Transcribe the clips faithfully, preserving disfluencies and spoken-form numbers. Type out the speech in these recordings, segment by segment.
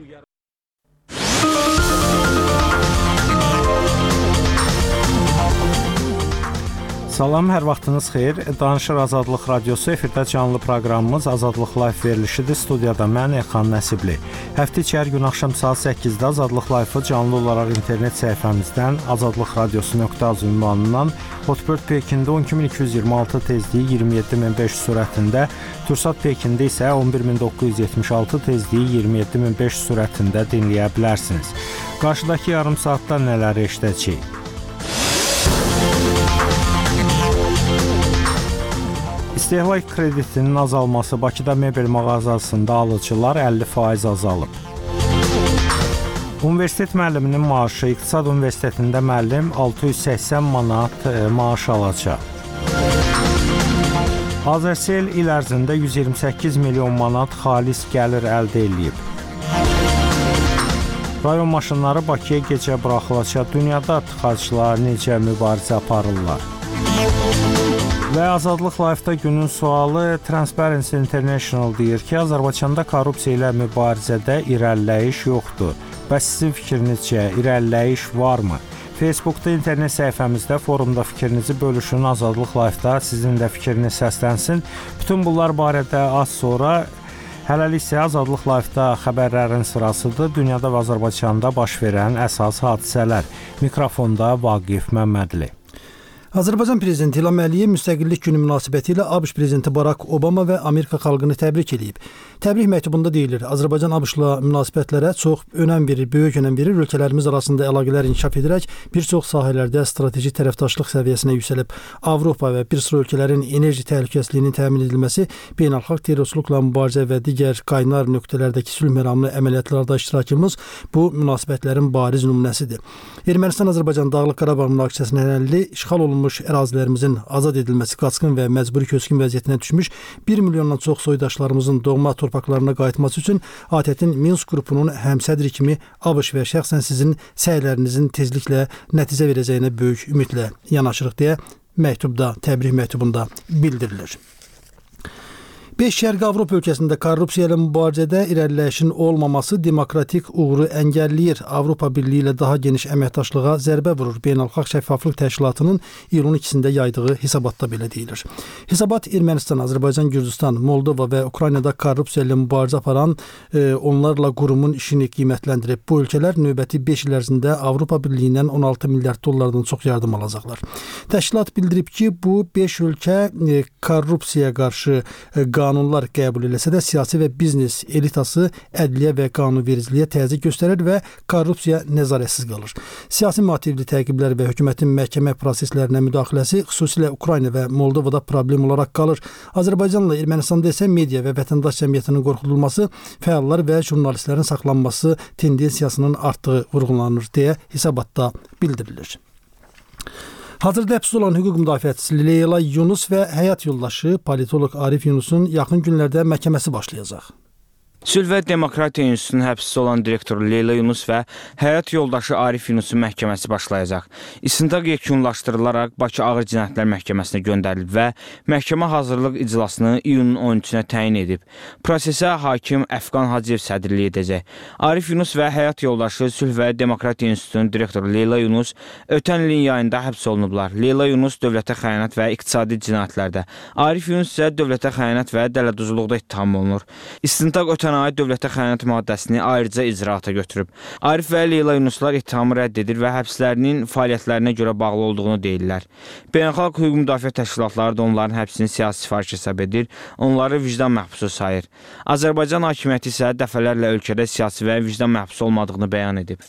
Salam, hər vaxtınız xeyir. Danışır Azadlıq Radiosu, efirdə canlı proqramımız Azadlıq Live verilişidir. Studiyada mən Elxan Nəsibli. Həftə içi hər gün axşam saat səkkizdə Azadlıq Live-ı canlı olaraq internet səhifəmizdən azadlıqradiosu nöqtə az ünvanından Hotbird Pekində on iki min iki yüz iyirmi altı tezliyi iyirmi yeddi min beş yüz sürətində, Tursat Pekində isə on bir min doqquz yüz yetmiş altı tezliyi iyirmi yeddi min beş yüz sürətində dinləyə bilərsiniz. Qarşıdakı yarım saatda nələri eşidəcəyik? İstehlak kreditinin azalması, Bakıda mebel mağazasında alıcılar əlli faiz azalıb. Universitet müəlliminin maaşı, İqtisad Universitetində müəllim altı yüz səksən manat maaş alacaq. Azərsel il ərzində yüz iyirmi səkkiz milyon manat xalis gəlir əldə edib. Rayon maşınları Bakıya gecə buraxılacaq. Dünyada tıxaclar necə mübarizə aparırlar? Və Azadlıq Live-da günün sualı Transparency International deyir ki, Azərbaycanda korrupsiya ilə mübarizədə irəliləyiş yoxdur. Bəs sizin fikrinizcə irəliləyiş varmı? Facebookda, internet səhifəmizdə, forumda fikrinizi bölüşün. Azadlıq Live-da sizin də fikriniz səslənsin. Bütün bunlar barədə az sonra, hələlik isə Azadlıq Live-da xəbərlərin sırasıdır. Dünyada və Azərbaycanda baş verən əsas hadisələr. Mikrofonda Vaqif Məmmədli. Azərbaycan Prezidenti İlham Əliyev Müstəqillik Günü münasibətilə ABŞ Prezidenti Barack Obama və Amerika xalqını təbrik edib. Təbrik məktubunda deyilir, Azərbaycan ABŞ-la münasibətlərə çox önəm verir, böyük önəm verir, ölkələrimiz arasında əlaqələr inkişaf edərək bir çox sahələrdə strateji tərəfdaşlıq səviyyəsinə yüksəlib. Avropa və bir sıra ölkələrin enerji təhlükəsizliyinin təmin edilməsi, beynəlxalq terrorçuluqla mübarizə və digər qaynar nöqtələrdəki sülh məramlı əməliyyatlarda iştirakımız bu münasibətlərin bariz nümunəsidir. Ermənistan-Azərbaycan Dağlıq Qarabağ münaqişəsinin həlli, işğal olunmuş ərazilərimizin azad edilməsi, qaçqın və məcburi köçkün vəziyyətinə düşmüş bir milyondan çox soydaşlarımızın doğma torpaqlarına qayıtması üçün A T T-in Minsk qrupunun həmsədri kimi ABŞ və şəxsən sizin səylərinizin tezliklə nəticə verəcəyinə böyük ümidlə yanaşırıq deyə məktubda, təbrik məktubunda bildirilir. beş Şərqi Avropa ölkəsində korrupsiya ilə mübarizədə irəliləyişin olmaması demokratik uğuru əngəlləyir. Avropa Birliyi ilə daha geniş əməkdaşlığa zərbə vurur. Beynəlxalq Şəffaflıq Təşkilatının iyulun ikisində yaydığı hesabatda belə deyilir. Hesabat Ermənistan, Azərbaycan, Gürcüstan, Moldova və Ukraynada korrupsiya ilə mübarizə aparan e, onlarla qurumun işini qiymətləndirib. Bu ölkələr növbəti beş il ərzində Avropa Birliyindən on altı milyard dollardan çox yardım alacaqlar. Təşkilat bildirib ki, bu beş ölkə e, korrupsiyaya qarşı e, qanunlar qəbul eləsə də siyasi və biznes elitası ədliyyə və qanunvericiliyə təzyiq göstərir və korrupsiya nəzarətsiz qalır. Siyasi motivli təqiblər və hökumətin məhkəmə proseslərinə müdaxiləsi xüsusilə Ukrayna və Moldovada problem olaraq qalır. Azərbaycanla Ermənistanda isə media və vətəndaş cəmiyyətinin qorxudulması, fəallar və jurnalistlərin saxlanması tendensiyasının artdığı vurğulanır deyə hesabatda bildirilir. Hazırda həbsdə olan hüquq müdafiəçisi Leyla Yunus və həyat yoldaşı politoloq Arif Yunusun yaxın günlərdə məhkəməsi başlayacaq. Sülh və Demokratiya İnstitutunun həbsdə olan direktoru Leyla Yunus və həyat yoldaşı Arif Yunusun məhkəməsi başlayacaq. İstintaq yekunlaşdırılaraq Bakı Ağır Cinayətlər Məhkəməsinə göndərilib və məhkəmə hazırlıq iclasını iyunun on üçünə təyin edib. Prosesə hakim Əfqan Hacıyev sədrlik edəcək. Arif Yunus və həyat yoldaşı Sülh və Demokratiya İnstitutunun direktoru Leyla Yunus ötən ilin yayında həbs olunublar. Leyla Yunus dövlətə xəyanət və iqtisadi cinayətlərdə, Arif Yunus isə dövlətə xəyanət və dələduzluqda ittiham olunur. İstintaq ötən ay dövlətə xəyanət maddəsini ayrıca icraata götürüb. Arif və Leyla Yunuslar ittihamı rədd edir və həbslərinin fəaliyyətlərinə görə bağlı olduğunu deyirlər. Beynəlxalq hüquq müdafiə təşkilatları da onların həbsini siyasi sifariş hesab edir, onları vicdan məhbusu sayır. Azərbaycan hakimiyyəti isə dəfələrlə ölkədə siyasi və vicdan məhbusu olmadığını bəyan edib.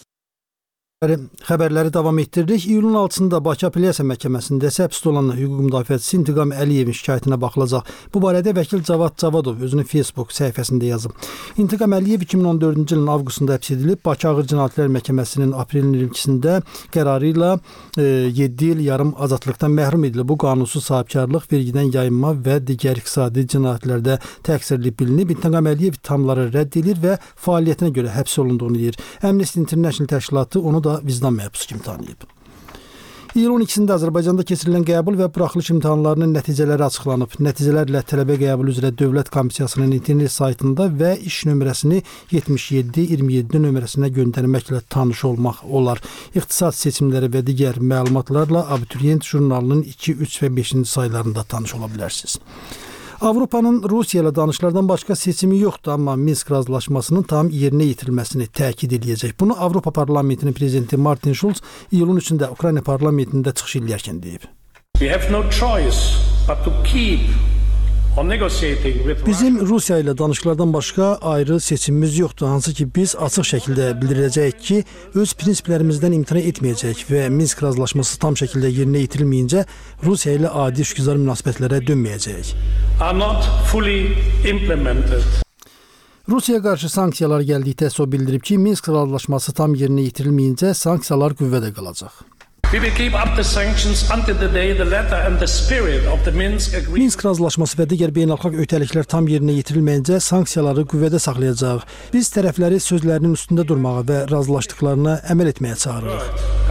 Xəbərləri davam etdiririk. İyulun altısında Bakı Apellyasiya Məhkəməsində həbsdə olan hüquq müdafiəçisi İntiqam Əliyevin şikayətinə baxılacaq. Bu barədə vəkil Cavad Cavadov özünün Facebook səhifəsində yazıb. İntiqam Əliyev iki min on dördüncü ilin avqustunda həbs edilib. Bakı Ağır Cinayətlər Məhkəməsinin aprelin iyirmi ikisində qərarı ilə e, yeddi il yarım azadlıqdan məhrum edilib. Bu qanunsuz sahibkarlıq, vergidən yayınma və digər iqtisadi cinayətlərdə təqsirli bilinib. İntiqam Əliyev ittihamları rədd edir və fəaliyyətinə görə həbs olunduğunu deyir. Amnesty International təşkilatı onu da vicdan məhbusu kimi tanıyıb. İyulun ikisində Azərbaycanda keçirilən qəbul və buraxılış imtahanlarının nəticələri açıqlanıb. Nəticələrlə tələbə qəbulu üzrə Dövlət Komissiyasının internet saytında və iş nömrəsini yetmiş yeddi iyirmi yeddi nömrəsinə göndərməklə tanış olmaq olar. İxtisas seçimləri və digər məlumatlarla Abituriyent jurnalının iki, üç və beşinci saylarında tanış ola bilərsiniz. Avropanın Rusiya ilə danışıqlardan başqa seçimi yoxdur, amma Minsk razılaşmasının tam yerinə yetirilməsini təkid edəcək. Bunu Avropa Parlamentinin prezidenti Martin Schulz iyulun üçündə Ukrayna parlamentində çıxış edərkən deyib. Bizim Rusiya ilə danışıqlardan başqa ayrı seçimimiz yoxdur, hansı ki biz açıq şəkildə bildirəcəyik ki, öz prinsiplərimizdən imtina etməyəcək və Minsk razılaşması tam şəkildə yerinə yetirilməyincə Rusiya ilə adi işgüzar münasibətlərə dönməyəcəyik. Rusiyaya qarşı sanksiyalar gəldikdə o bildirib ki, Minsk razılaşması tam yerinə yetirilməyincə sanksiyalar qüvvədə qalacaq. Minsk razılaşması və digər beynəlxalq öhdəliklər tam yerinə yetirilməyincə sanksiyaları qüvvədə saxlayacaq. Biz tərəfləri sözlərinin üstündə durmağa və razılaşdıqlarına əməl etməyə çağırırıq.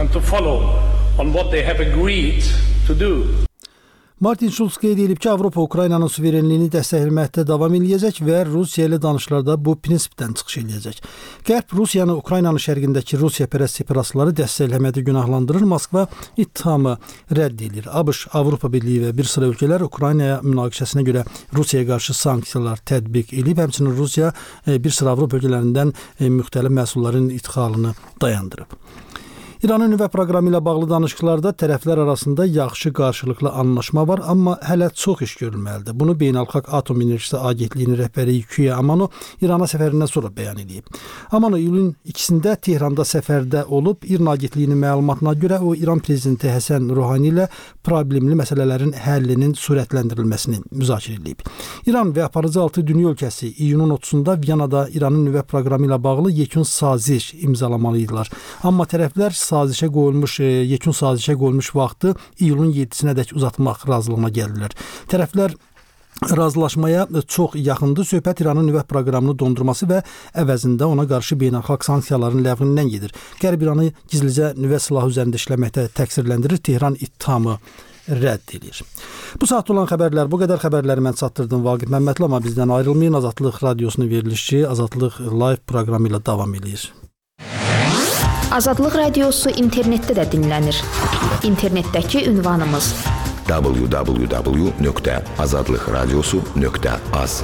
Martin Schulz qeyd edib ki, Avropa Ukraynanın suverenliyini dəstəkləməkdə davam edəcək və Rusiya ilə danışıqlarda bu prinsipdən çıxış edəcək. Qərb Rusiyanı Ukraynanın şərqindəki Rusiyapərəst separatistləri dəstəkləməkdə günahlandırır. Moskva ittihamı rədd edir. ABŞ, Avropa Birliyi və bir sıra ölkələr Ukraynaya münaqişəsinə görə Rusiyaya qarşı sanksiyalar tətbiq edib. Həmçinin Rusiya bir sıra Avropa ölkələrindən müxtəlif məhsulların idxalını dayandırıb. İranın nüvə proqramı ilə bağlı danışıqlarda tərəflər arasında yaxşı qarşılıqlı anlaşma var, amma hələ çox iş görülməlidir. Bunu Beynəlxalq Atom Enerjisi Agentliyinin rəhbəri Yukiya Amano İrana səfərindən sonra bəyan edib. Amano iyulun ikisində Tehranda səfərdə olub. İran Agentliyinin məlumatına görə o İran prezidenti Həsən Ruhani ilə problemli məsələlərin həllinin sürətləndirilməsini müzakirə edib. İran və aparıcı altı dünya ölkəsi iyunun otuzunda Viyanada İranın nüvə proqramı ilə bağlı yekun saziş imzalamalıydılar. Amma tərəflər sazişə qoyulmuş, yekun sazişə qoyulmuş vaxtı iyulun yeddisinədək uzatmaq razılığına gəldilər. Tərəflər razılaşmaya çox yaxındır. Söhbət İranın nüvə proqramını dondurması və əvəzində ona qarşı beynəlxalq sanksiyaların ləğvindən gedir. Qərb İranı gizlicə nüvə silahı üzərində işləməkdə təqsirləndirir. Tehran ittihamı rədd edir. Bu saat olan xəbərlər bu qədər. Xəbərləri mən çatdırdım Vaqif Məmmədli, amma bizdən ayrılmayın. Azadlıq Radiosunun verilişi Azadlıq Live proqramı ilə davam edir. Azadlıq Radiosu internetdə də dinlənir. İnternetdəki ünvanımız w w w nöqtə azadlıq radiosu nöqtə az.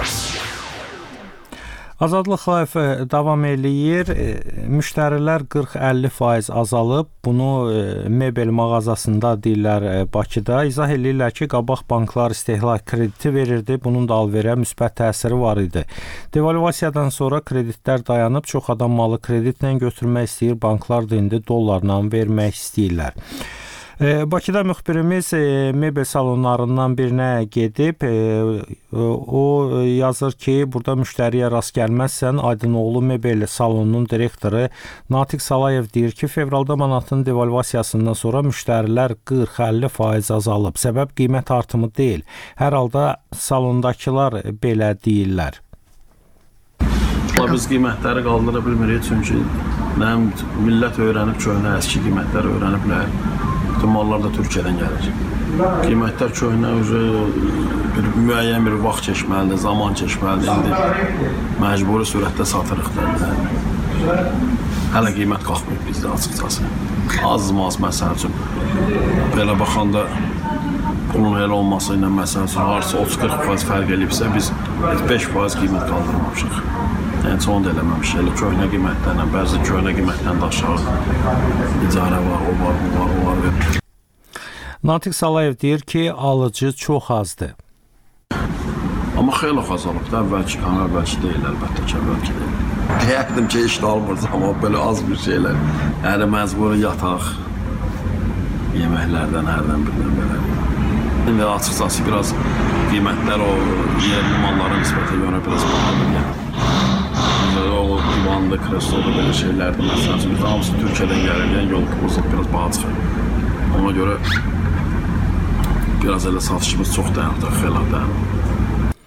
Azadlıq Live davam eləyir. Müştərilər qırx əlli faiz azalıb. Bunu mebel mağazasında deyirlər Bakıda. İzah edirlər ki, qabaq banklar istehlak krediti verirdi. Bunun da alverə müsbət təsiri var idi. Devalvasiyadan sonra kreditlər dayanıb. Çox adam malı kreditlə götürmək istəyir. Banklar da indi dollarla vermək istəyirlər. Bakıda müxbirimiz mebel salonlarından birinə gedib, o yazır ki, burada müştəriyə rast gəlməzsən. Aydınoğlu mebel salonunun direktoru Natiq Salayev deyir ki, fevralda manatın devalvasiyasından sonra müştərilər qırx əlli faiz azalıb. Səbəb qiymət artımı deyil. Hər halda salondakılar belə deyirlər. Biz qiymətləri qaldıra bilmirik, çünki millət öyrənib köhnə əski qiymətləri öyrəniblər. Bütün mallar da Türkiyədən gəlir. Qiymətlər köhnə, bir müəyyən bir vaxt keçməlidir, zaman keçməlidir. İndi məcburi sürətdə satırıq da. Hələ qiymət qalxmayıb bizdə açıqcası. Az-maz məsəl üçün. Belə baxanda bunun elə olması ilə məsəl üçün harca otuz qırx faiz fərq eləyibsə, biz beş faiz qiymət qaldırmamışıq. Yəni, onu da eləməmişik. Elə köhnə qiymətlərlə, bəzi köhnə qiymətlərlə də aşağı icarə var, o var, o var, o var. Natiq Salayev deyir ki, alıcı çox azdır. Amma xeyli azalıb da, əvvəlki kan əvvəlki deyil, əlbəttə ki, əvvəlki deyil. Deyərdim ki, işdə almırız, amma belə az bir şeylər. Yəni, məcburi yataq, yeməklərdən, hərdən birdən belə. İndi açıqcası biraz qiymətlər o yerli malların nisbətə görə biraz pahalıdır. O divanlı, kreslolu belə şeylərdir. Məsələn, biz hamısı Türkiyədən gəlir, yəni yol pozub biraz baha çıxır. Ona görə biraz elə satışımız çox dayanır, xeyli dayanır.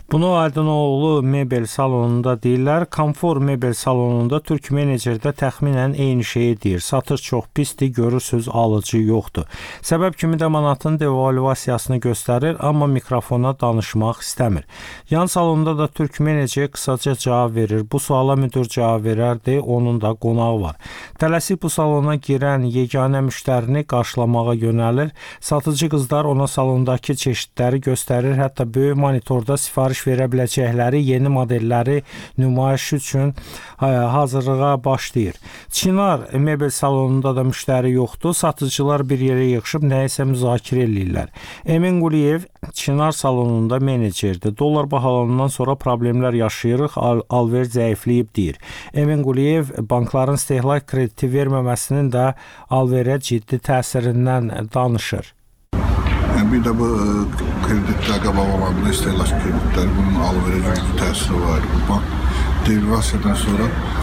Bunu Aydınoğlu mebel salonunda deyirlər. Komfor mebel salonunda Türk menecerdə təxminən eyni şeyi deyir. Satış çox pisdir, görürsüz alıcı yoxdur. Səbəb kimi də manatın devalvasiyasını göstərir, amma mikrofona danışmaq istəmir. Yan salonda da Türk menecer qısaca cavab verir. Bu suala müdür cavab verərdi, onun da qonağı var. Tələsik bu salona girən yeganə müştərini qarşılamağa yönəlir. Satıcı qızlar ona salondakı çeşidləri göstərir, hətta böyük monitorda sifariş verə biləcəkləri yeni modelləri nümayiş üçün hazırlığa başlayır. Çinar mebel salonunda da müştəri yoxdur. Satıcılar bir yerə yığışıb nəyisə müzakirə edirlər. Emin Quliyev Çinar salonunda menecerdir. Dollar bahalanandan sonra problemlər yaşayırıq, al alver zəifləyib deyir. Emin Quliyev bankların istehlak krediti verməməsinin də alverə ciddi təsirindən danışır. Yəni bir də bu kreditlər qabaq olanda istehlak kreditləri bunun alverə güclü təsiri var. Bu bank devalvasiyadan sonra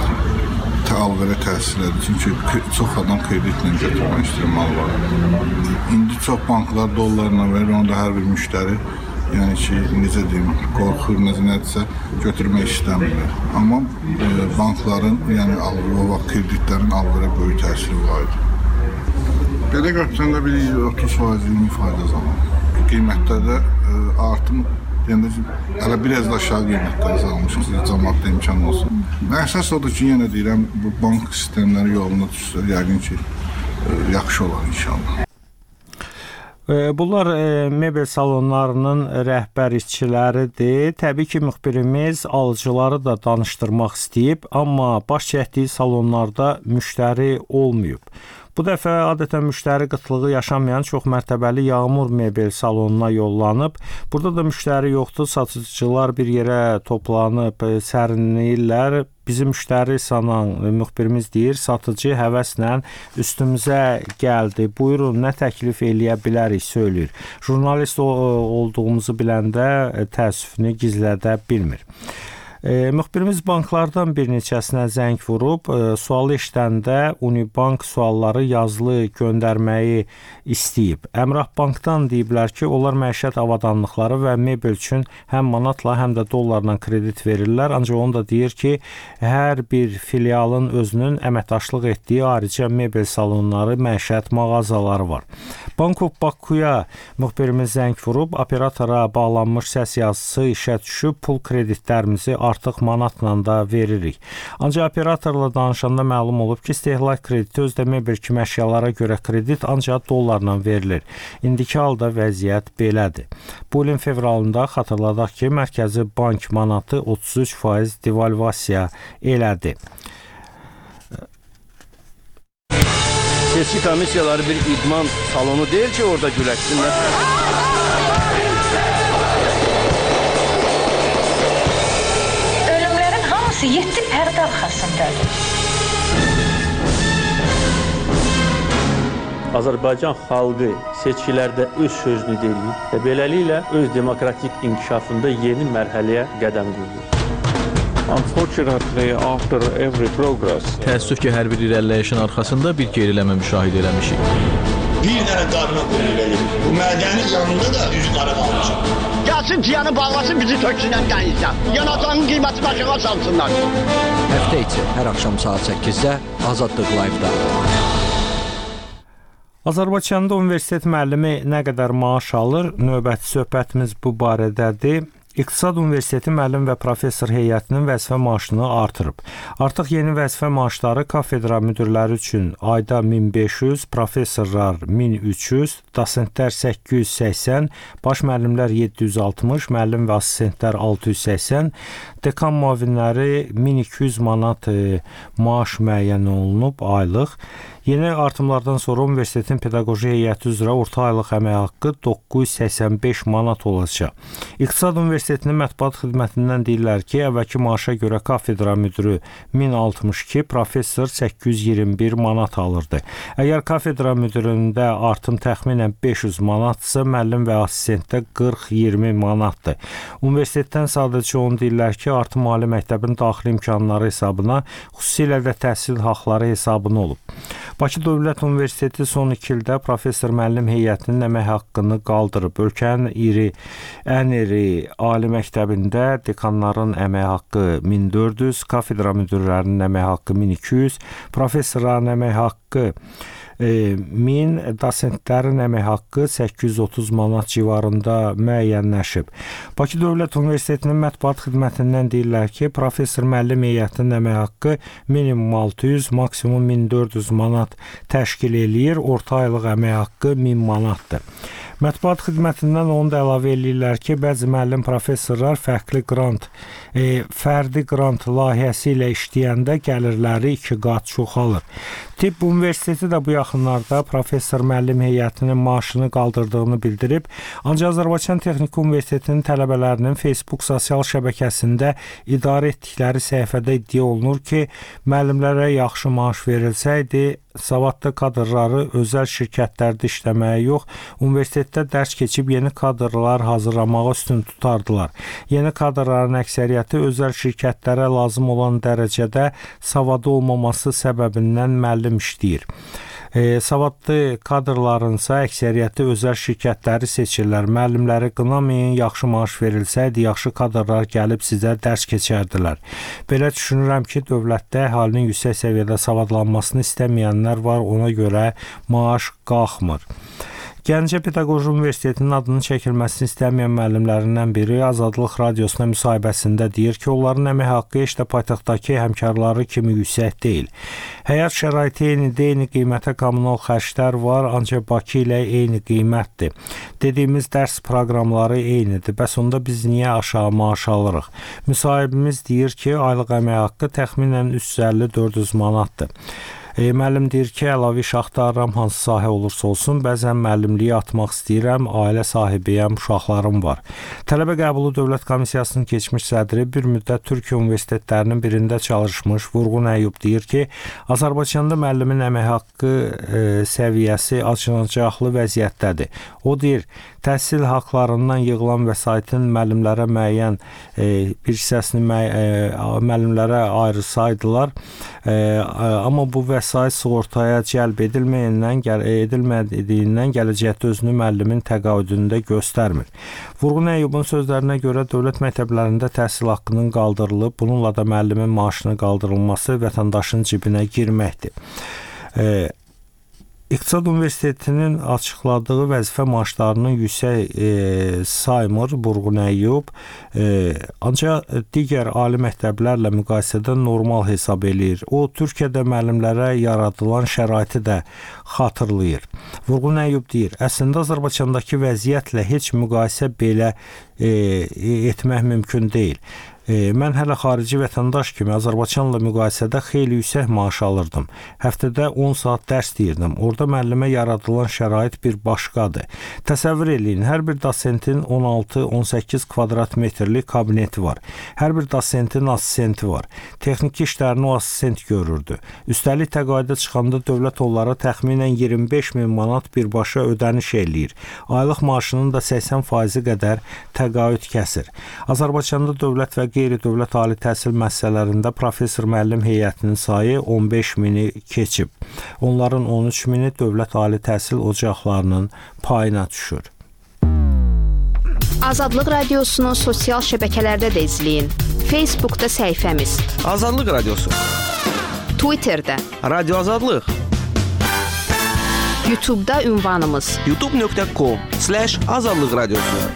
alverə təsir edir. Çünki çox adam kreditlə götürmək istəyir mal var. İndi çox banklar dollarla verir, onu da hər bir müştəri yəni ki, necə deyim, qorxur, necə nədirsə götürmək istəmirlər. Amma e, bankların, yəni o vaxt kreditlərin alverə böyük təsiri var idi. Belə götürəndə bir otuz faiz, iyirmi faiz zaman. Qiymətlərdə e, artım, yəni hələ biraz da aşağı qiymətləri almışıq, cəmaatda imkan olsun. Əsas odur ki, yenə deyirəm, bu bank sistemləri yoluna düşsə, yəqin ki, e, yaxşı olar inşallah. Bunlar e, mebel salonlarının rəhbərçiləridir. Təbii ki, müxbirimiz alıcıları da danışdırmaq istəyib, amma baş çəkdiyi salonlarda müştəri olmayıb. Bu dəfə adətən müştəri qıtlığı yaşamayan çox mərtəbəli Yağmur mebel salonuna yollanıb. Burada da müştəri yoxdur, satıcılar bir yerə toplanıb sərinləyirlər. Bizim müştəri sanan müxbirimiz deyir, satıcı həvəslə üstümüzə gəldi. Buyurun, nə təklif eləyə bilərik, söyləyir. Jurnalist olduğumuzu biləndə təəssüfünü gizlədə bilmir. E, müxbirimiz banklardan bir neçəsinə zəng vurub, e, sualı eşidəndə Unibank sualları yazılı göndərməyi istəyib. Əmrah Bankdan deyiblər ki, onlar məişət avadanlıqları və mebel üçün həm manatla, həm də dollarla kredit verirlər. Ancaq onu da deyir ki, hər bir filialın özünün əməkdaşlıq etdiyi ayrıca mebel salonları, məişət mağazaları var. Bank of Bakuya müxbirimiz zəng vurub, operatora bağlanmış səs yazısı işə düşüb, pul kreditlərimizi artıq manatla da veririk. Ancaq operatorla danışanda məlum olub ki, istehlak krediti özdə mebel kimi əşyalara görə kredit ancaq dollarla verilir. İndiki halda vəziyyət belədir. Bu ilin fevralında xatırladaq ki, Mərkəzi Bank manatı otuz üç faiz devalvasiya elədi. Seçki komissiyaları bir idman salonu deyil ki, orada güləşsinlər. Ölümlərin hamısı yeddi pərdə arxasındadır. Azərbaycan xalqı seçkilərdə öz sözünü deyir və beləliklə öz demokratik inkişafında yeni mərhələyə qədəm qoyur. Unfortunately, after every progress, təəssüf ki, hər bir irəliləyişin arxasında bir geriləmə müşahidə eləmişik. Bir dənə qarına qoyulur. Bu mədənin yanında da üç qara qalmışıq. Gəlsin piyanı bağlasın, bizi töksünən qəyinsə. Yanacağın qiyməti başına salsınlar. Həftə içi hər axşam saat səkkizdə Azadlıq Live-da. Azərbaycanda universitet müəllimi nə qədər maaş alır? Növbəti söhbətimiz bu barədədir. İqtisad Universiteti müəllim və professor heyətinin vəzifə maaşını artırıb. Artıq yeni vəzifə maaşları kafedra müdirləri üçün ayda min beş yüz, professorlar min üç yüz, dosentlər səkkiz yüz səksən, baş müəllimlər yeddi yüz altmış, müəllim və assistentlər altı yüz səksən, dekan müavinləri min iki yüz manat maaş müəyyən olunub aylıq. Yeni artımlardan sonra universitetin pedaqoji heyəti üzrə orta aylıq əmək haqqı doqquz yüz səksən beş manat olacaq. İqtisad Universitetinin mətbuat xidmətindən deyirlər ki, əvvəlki maaşa görə kafedra müdiri min altmış iki, professor səkkiz yüz iyirmi bir manat alırdı. Əgər kafedra müdirində artım təxminən beş yüz manatdırsa, müəllim və assistentdə qırx iyirmi manatdır. Universitetdən sadəcə onu deyirlər ki, artım ali məktəbin daxili imkanları hesabına, xüsusilə də təhsil haqları hesabına olub. Bakı Dövlət Universiteti son iki ildə professor müəllim heyətinin əmək haqqını qaldırıb. Ölkənin iri, ən iri ali məktəbində dekanların əmək haqqı min dörd yüz, kafedra müdirlərinin əmək haqqı min iki yüz, professorların əmək haqqı min, dosentlərin əmək haqqı səkkiz yüz otuz manat civarında müəyyənləşib. Bakı Dövlət Universitetinin mətbuat xidmətindən deyirlər ki, professor müəllim heyətinin əmək haqqı minimum altı yüz, maksimum min dörd yüz manat təşkil eləyir, orta aylıq əmək haqqı min manatdır. Mətbuat xidmətindən onu da əlavə eləyirlər ki, bəzi müəllim professorlar fərqli qrant, e, fərdi qrant layihəsi ilə işləyəndə gəlirləri iki qat çoxalır. Tibb Universiteti də bu yaxınlarda professor müəllim heyətinin maaşını qaldırdığını bildirib, ancaq Azərbaycan Texniki Universitetinin tələbələrinin Facebook sosial şəbəkəsində idarə etdikləri səhifədə iddia olunur ki, müəllimlərə yaxşı maaş verilsəydi, savadlı kadrları özəl şirkətlərdə işləməyə yox, universitetdə dərs keçib yeni kadrlar hazırlamağa üstün tutardılar. Yeni kadrların əksəriyyəti özəl şirkətlərə lazım olan dərəcədə savadı olmaması səbəbindən müəllim işləyir. E, savadlı kadrlarınsa əksəriyyəti özəl şirkətləri seçirlər. Müəllimləri qınamayın, yaxşı maaş verilsəydi, yaxşı kadrlar gəlib sizə dərs keçərdilər. Belə düşünürəm ki, dövlətdə əhalinin yüksək səviyyədə savadlanmasını istəməyənlər var, ona görə maaş qalxmır. Gəncə Pedaqoji Universitetinin adının çəkilməsini istəməyən müəllimlərindən biri Azadlıq Radiosuna müsahibəsində deyir ki, onların əmək haqqı heç də paytaxtdakı həmkarları kimi yüksək deyil. Həyat şəraiti eynidir, eyni qiymətə kommunal xərclər var, ancaq Bakı ilə eyni qiymətdir. Dediyimiz dərs proqramları eynidir, bəs onda biz niyə aşağı maaş alırıq? Müsahibimiz deyir ki, aylıq əmək haqqı təxminən üç yüz əlli dörd yüz manatdır. E, müəllim deyir ki, əlavə iş axtarıram, hansı sahə olursa olsun, bəzən müəllimliyi atmaq istəyirəm, ailə sahibiyəm, uşaqlarım var. Tələbə qəbulu Dövlət Komissiyasının keçmiş sədri bir müddət Türkiyə universitetlərinin birində çalışmış Vurğun Əyyub deyir ki, Azərbaycanda müəllimin əmək haqqı e, səviyyəsi acınacaqlı vəziyyətdədir. O deyir, təhsil haqlarından yığılan vəsaitin müəllimlərə müəyyən e, bir hissəsini mə, e, müəllimlərə ayrılsaydılar, e, amma bu vəsait sığortaya cəlb edilməyindən, gəl edilmədiyindən gələcəkdə özünü müəllimin təqaüdündə göstərmir. Vurğun Əyyubun sözlərinə görə dövlət məktəblərində təhsil haqqının qaldırılıb, bununla da müəllimin maaşının qaldırılması vətəndaşın cibinə girməkdir. E, İqtisad Universitetinin açıqladığı vəzifə maaşlarının yüksək e, saymır Vurğun Əyyub, e, ancaq digər ali məktəblərlə müqayisədə normal hesab eləyir. O, Türkiyədə müəllimlərə yaradılan şəraiti də xatırlayır. Vurğun Əyyub deyir, əslində Azərbaycandakı vəziyyətlə heç müqayisə belə e, etmək mümkün deyil. E, mən hələ xarici vətəndaş kimi Azərbaycanla müqayisədə xeyli yüksək maaş alırdım. Həftədə on saat dərs deyirdim. Orada müəllimə yaradılan şərait bir başqadır. Təsəvvür eləyin, hər bir dosentin on altı on səkkiz kvadrat metrlik kabineti var. Hər bir dosentin assistenti var. Texniki işlərini o assistent görürdü. Üstəlik təqaüdə çıxanda dövlət onlara təxminən iyirmi beş min manat birbaşa ödəniş eləyir. Aylıq maaşının da səksən faizi qədər təqaüd kəsir. Azərbaycanda dövlət və qeyri-dövlət ali təhsil müəssisələrində professor müəllim heyətinin sayı on beş mini keçib. Onların on üç mini dövlət ali təhsil ocaqlarının payına düşür. Azadlıq Radiosunu sosial şəbəkələrdə də izləyin. Facebookda səhifəmiz Azadlıq Radiosu, Twitterdə Radio Azadlıq, YouTube'da ünvanımız youtube nöqtə com slash azadlıq radiosu.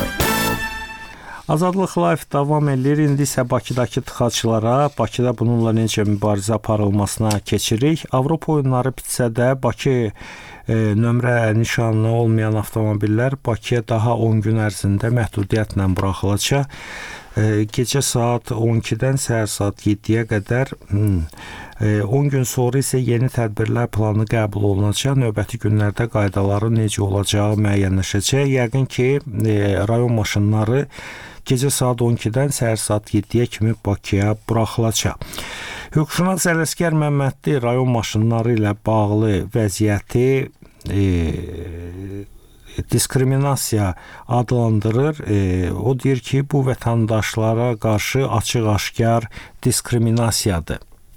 Azadlıq Live davam edir. İndi isə Bakıdakı tıxaclara, Bakıda bununla necə mübarizə aparılmasına keçirik. Avropa oyunları bitsə də Bakı e, nömrə nişanlı olmayan avtomobillər Bakıya daha on gün ərzində məhdudiyyətlə buraxılacaq. E, gecə saat on ikidən səhər saat yeddiyə qədər hmm, on gün sonra isə yeni tədbirlər planı qəbul olunacaq. Növbəti günlərdə qaydaların necə olacağı müəyyənləşəcək. Yəqin ki, e, rayon maşınları gecə saat on ikidən səhər saat yeddiyə kimi Bakıya buraxılacaq. Hüquqşünas Ələsgər Məmmədli rayon maşınları ilə bağlı vəziyyəti e, diskriminasiya adlandırır. E, o deyir ki, bu vətəndaşlara qarşı açıq-aşkar diskriminasiyadır.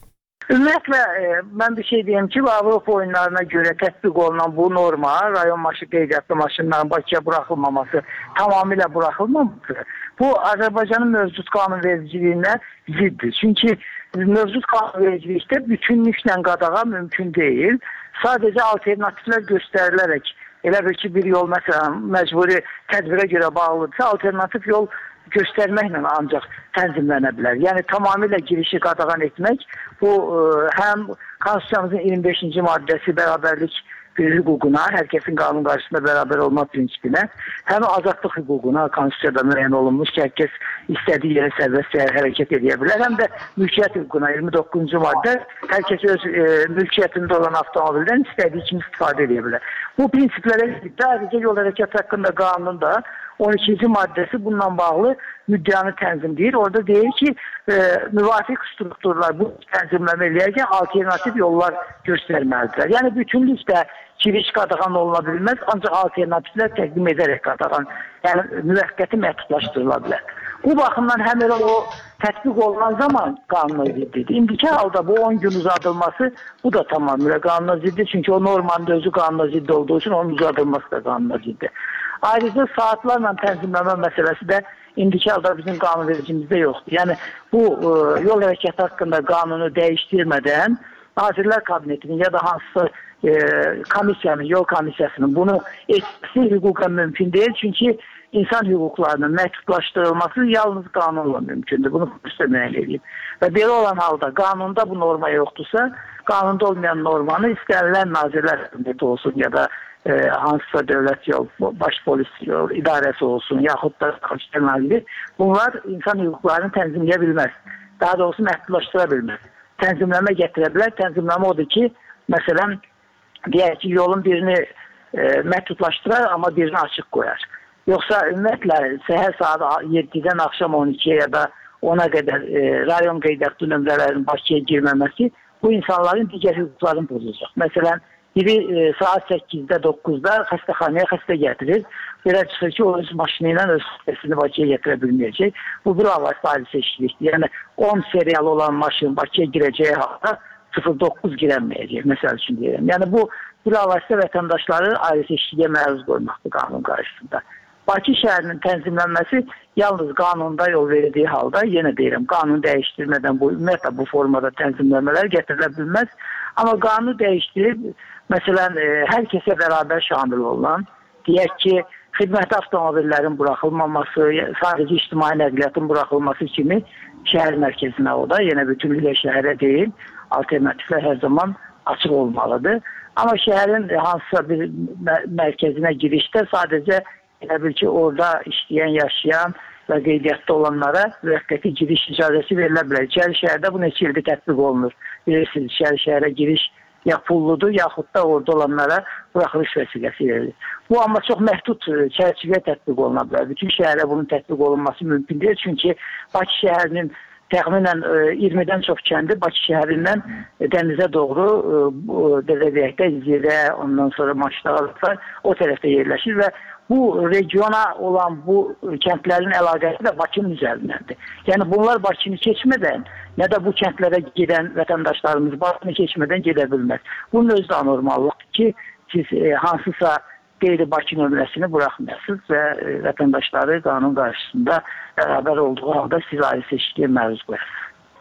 Ümumiyyətlə, e, mən bir şey deyim ki, Avropa oyunlarına görə tətbiq olunan bu norma, rayon maşı qeydiyyatlı maşınların Bakıya buraxılmaması, tamamilə buraxılmaması, bu Azərbaycanın mövcud qanunvericiliyinə ziddir. Çünki mövcud qanunvericilikdə bütünlüklə qadağan mümkün deyil. Sadəcə alternatiflər göstərilərək, elə bir ki, bir yol məsələn məcburi tədbirə görə bağlıdırsa, alternatif yol göstərməklə ancaq tənzimlənə bilər. Yəni tamamilə girişi qadağan etmək bu ə, həm Konstitusiyamızın iyirmi beşinci maddəsi bərabərlik hüququna, hər kəsin qanun qarşısında bərabər olma prinsipinə, həm azadlıq hüququna Konstitusiyada müəyyən olunmuş ki, hər kəs istədiyi yerə sərbəst hərəkət edə bilər, həm də mülkiyyət hüququna iyirmi doqquzuncu maddə hər kəs öz e, mülkiyyətində olan avtomobildən istədiyi kimi istifadə edə bilər. Bu prinsiplərə ayrıca yol hərəkəti haqqında qanunda on ikinci maddəsi bununla bağlı müddəanı tənzimləyir. Orada deyir ki, e, müvafiq strukturlar bu tənzimləmə eləyərkən alternativ yollar göstərməlidirlər. Yəni bütünlükdə giriş qadağan oluna bilməz, ancaq alternativlər təqdim edərək qadağan, yəni müvəqqəti məhdudlaşdırıla bilər. Bu baxımdan həm elə o tətbiq olunan zaman qanuna ziddir. İndiki halda bu on gün uzadılması bu da tamamilə qanuna ziddir. Çünki o normanın özü qanuna zidd olduğu üçün onun uzadılması da qanuna ziddir. Ayrıca saatlarla tənzimləmə məsələsi də indiki halda bizim qanunvericimizdə yoxdur. Yəni bu e, yol hərəkəti haqqında qanunu dəyişdirmədən Nazirlər Kabinetinin ya da hansısa e, komissiyanın, yol komissiyasının bunu etmesi hüquqən mümkün deyil. Çünki insan hüquqlarının məhdudlaşdırılması yalnız qanunla mümkündür. Bunu müəyyən edeyim. Və belə olan halda qanunda bu norma yoxdursa, qanunda olmayan normanı istənilən Nazirlər Kabineti olsun ya da e, hansısa dövlət yol, baş polis yol idarəsi olsun, yaxud da naziri, bunlar insan hüquqlarını tənzimləyə bilməz. Daha doğrusu məhdudlaşdıra bilməz. Tənzimləmə gətirə bilər. Tənzimləmə odur ki, məsələn, deyək ki, yolun birini e, məhdudlaşdırar, amma birini açıq qoyar. Yoxsa ümumiyyətlə səhər saat yeddidən axşam on ikiyə ya da ona qədər e, rayon qeydiyyatlı nömrələrinin Bakıya girməməsi bu insanların digər hüquqlarını bozacaq. Məsələn, biri e, saat səkkizdə, doqquzda xəstəxanaya xəstə gətirir. Belə çıxır ki, o öz maşını ilə öz xəstəsini Bakıya gətirə bilməyəcək. Bu bir avazlı hadisə işlikdir. Yəni on serial olan maşın Bakıya girəcəyi halda sıfır doqquz girənməyəcək. Məsəl üçün deyirəm. Yəni bu bir avazlı vətəndaşları ayrı seçkiliyə məruz qoymaqdır qanun qarşısında. Bakı şəhərinin tənzimlənməsi yalnız qanunda yol verildiyi halda, yenə deyirəm, qanun dəyişdirmədən bu, ümumiyyətlə bu formada tənzimləmələr gətirilə bilməz. Amma qanunu dəyişdirib, məsələn, e, hər kəsə bərabər şamil olunan, deyək ki, xidmətli avtomobillərin buraxılmaması, sadəcə ictimai nəqliyyatın buraxılması kimi şəhər mərkəzinə o da, yenə bütünlüklə şəhərə deyil, alternatiflər hər zaman açıq olmalıdır. Amma şəhərin hansısa bir mərkəzinə girişdə sadəcə elə bil ki, orada işləyən, yaşayan və qeydiyyatda olanlara müvəqqəti giriş icazəsi verilə bilər. İçəri şəhərdə bu neçə ildir tətbiq olunur. Bilirsiniz, içəri şəhərə giriş ya pulludur, yaxud da orada olanlara buraxılış vəsiqəsi verilir. Bu amma çox məhdud çərçivəyə tətbiq oluna bilər. Bütün şəhərə bunun tətbiq olunması mümkün deyil. Çünki Bakı şəhərinin təxminən iyirmidən çox kəndi Bakı şəhərindən dənizə doğru, deyək də İzirə, ondan sonra Maçdağlar o tərəfdə yerləşir və bu regiona olan bu kəndlərin əlaqəsi də Bakının üzərindəndir. Yəni bunlar Bakını keçmədən, nə də bu kəndlərə gedən vətəndaşlarımız Bakını keçmədən gedə bilməz. Bunun özü də anormallıqdır ki, siz e, hansısa qeyri-Bakı nömrəsini buraxmayasınız və e, vətəndaşları qanun qarşısında bərabər olduğu halda siz ayrı seçkiliyə məruz qoyasınız.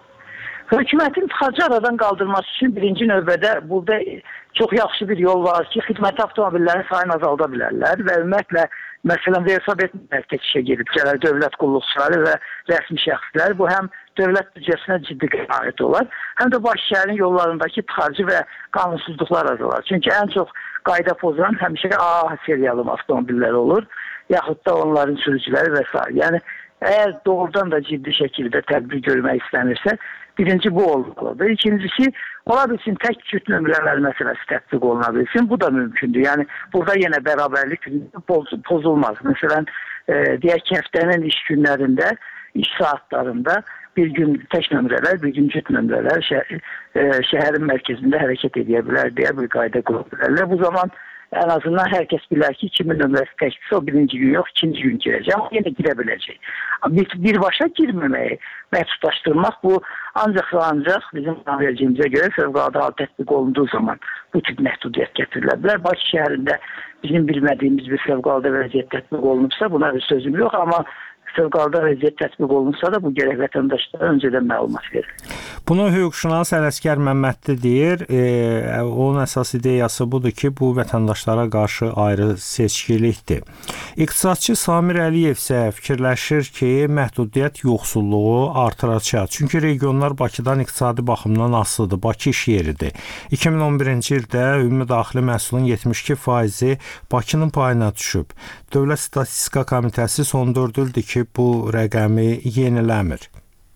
Hökumətin tıxacı aradan qaldırması üçün birinci növbədə burada çox yaxşı bir yol var ki, xidmətli avtomobillərin sayını azalda bilərlər və ümumiyyətlə, məsələn, velosiped mərkəzişə gedib gələr dövlət qulluqçuları və rəsmi şəxslər. Bu həm dövlət büdcəsinə ciddi qənaət olar, həm də Bakı şəhərinin yollarındakı tıxacı və qanunsuzluqlar azalar. Çünki ən çox qayda pozan həmişə A seriyalı avtomobillər olur, yaxud da onların sürücüləri və s. Yəni, əgər doğrudan da ciddi şəkildə tədbir görmək istənirsə, birinci bu olmalıdır. İkincisi, ola bilsin tək küt nömrələr məsələsi tətbiq oluna bilsin. Bu da mümkündür. Yəni, burada yenə bərabərlik poz, pozulmaz. Məsələn, e, deyək ki, həftənin iş günlərində, iş saatlarında bir gün tək nömrələr, bir gün küt nömrələr şə, e, şəhərin mərkəzində hərəkət edə bilər deyə bir qayda qoyula bilər. Bu zaman en azından hər kəs bilər ki, kimin nömrəsi təkdirsə o birinci gün yox, ikinci gün girəcək. Amma yenə girə biləcək. Bir, birbaşa girməməyi məhdudlaşdırmaq bu ancaq və ancaq bizim qanunvericiliyimizə görə fövqəladə hal tətbiq olunduğu zaman bu tip məhdudiyyət gətirilə bilər. Bakı şəhərində bizim bilmədiyimiz bir fövqəladə vəziyyət tətbiq olunubsa buna bir sözüm yox, amma fövqəladə vəziyyət tətbiq olunsa da bu gərək vətəndaşlara öncədən məlumat verir. Bunu hüquqşünas Ələsgər Məmmədli deyir. E, onun əsas ideyası budur ki, bu vətəndaşlara qarşı ayrı seçkilikdir. İqtisadçı Samir Əliyev isə fikirləşir ki, məhdudiyyət yoxsulluğu artıracaq. Çünki regionlar Bakıdan iqtisadi baxımdan asılıdır. Bakı iş yeridir. iki min on birinci ildə ümumi daxili məhsulun yetmiş iki faizi Bakının payına düşüb. Dövlət Statistika Komitəsi son dörd ildir ki, bu rəqəmi yeniləmir.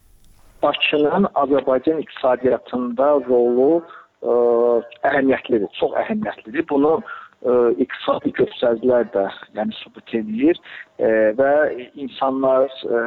Bakının Azərbaycan iqtisadiyyatında rolu ə, əhəmiyyətlidir, çox əhəmiyyətlidir. Bunu ə, iqtisadi göstəricilər də yəni sübut edir ə, və insanlar ə,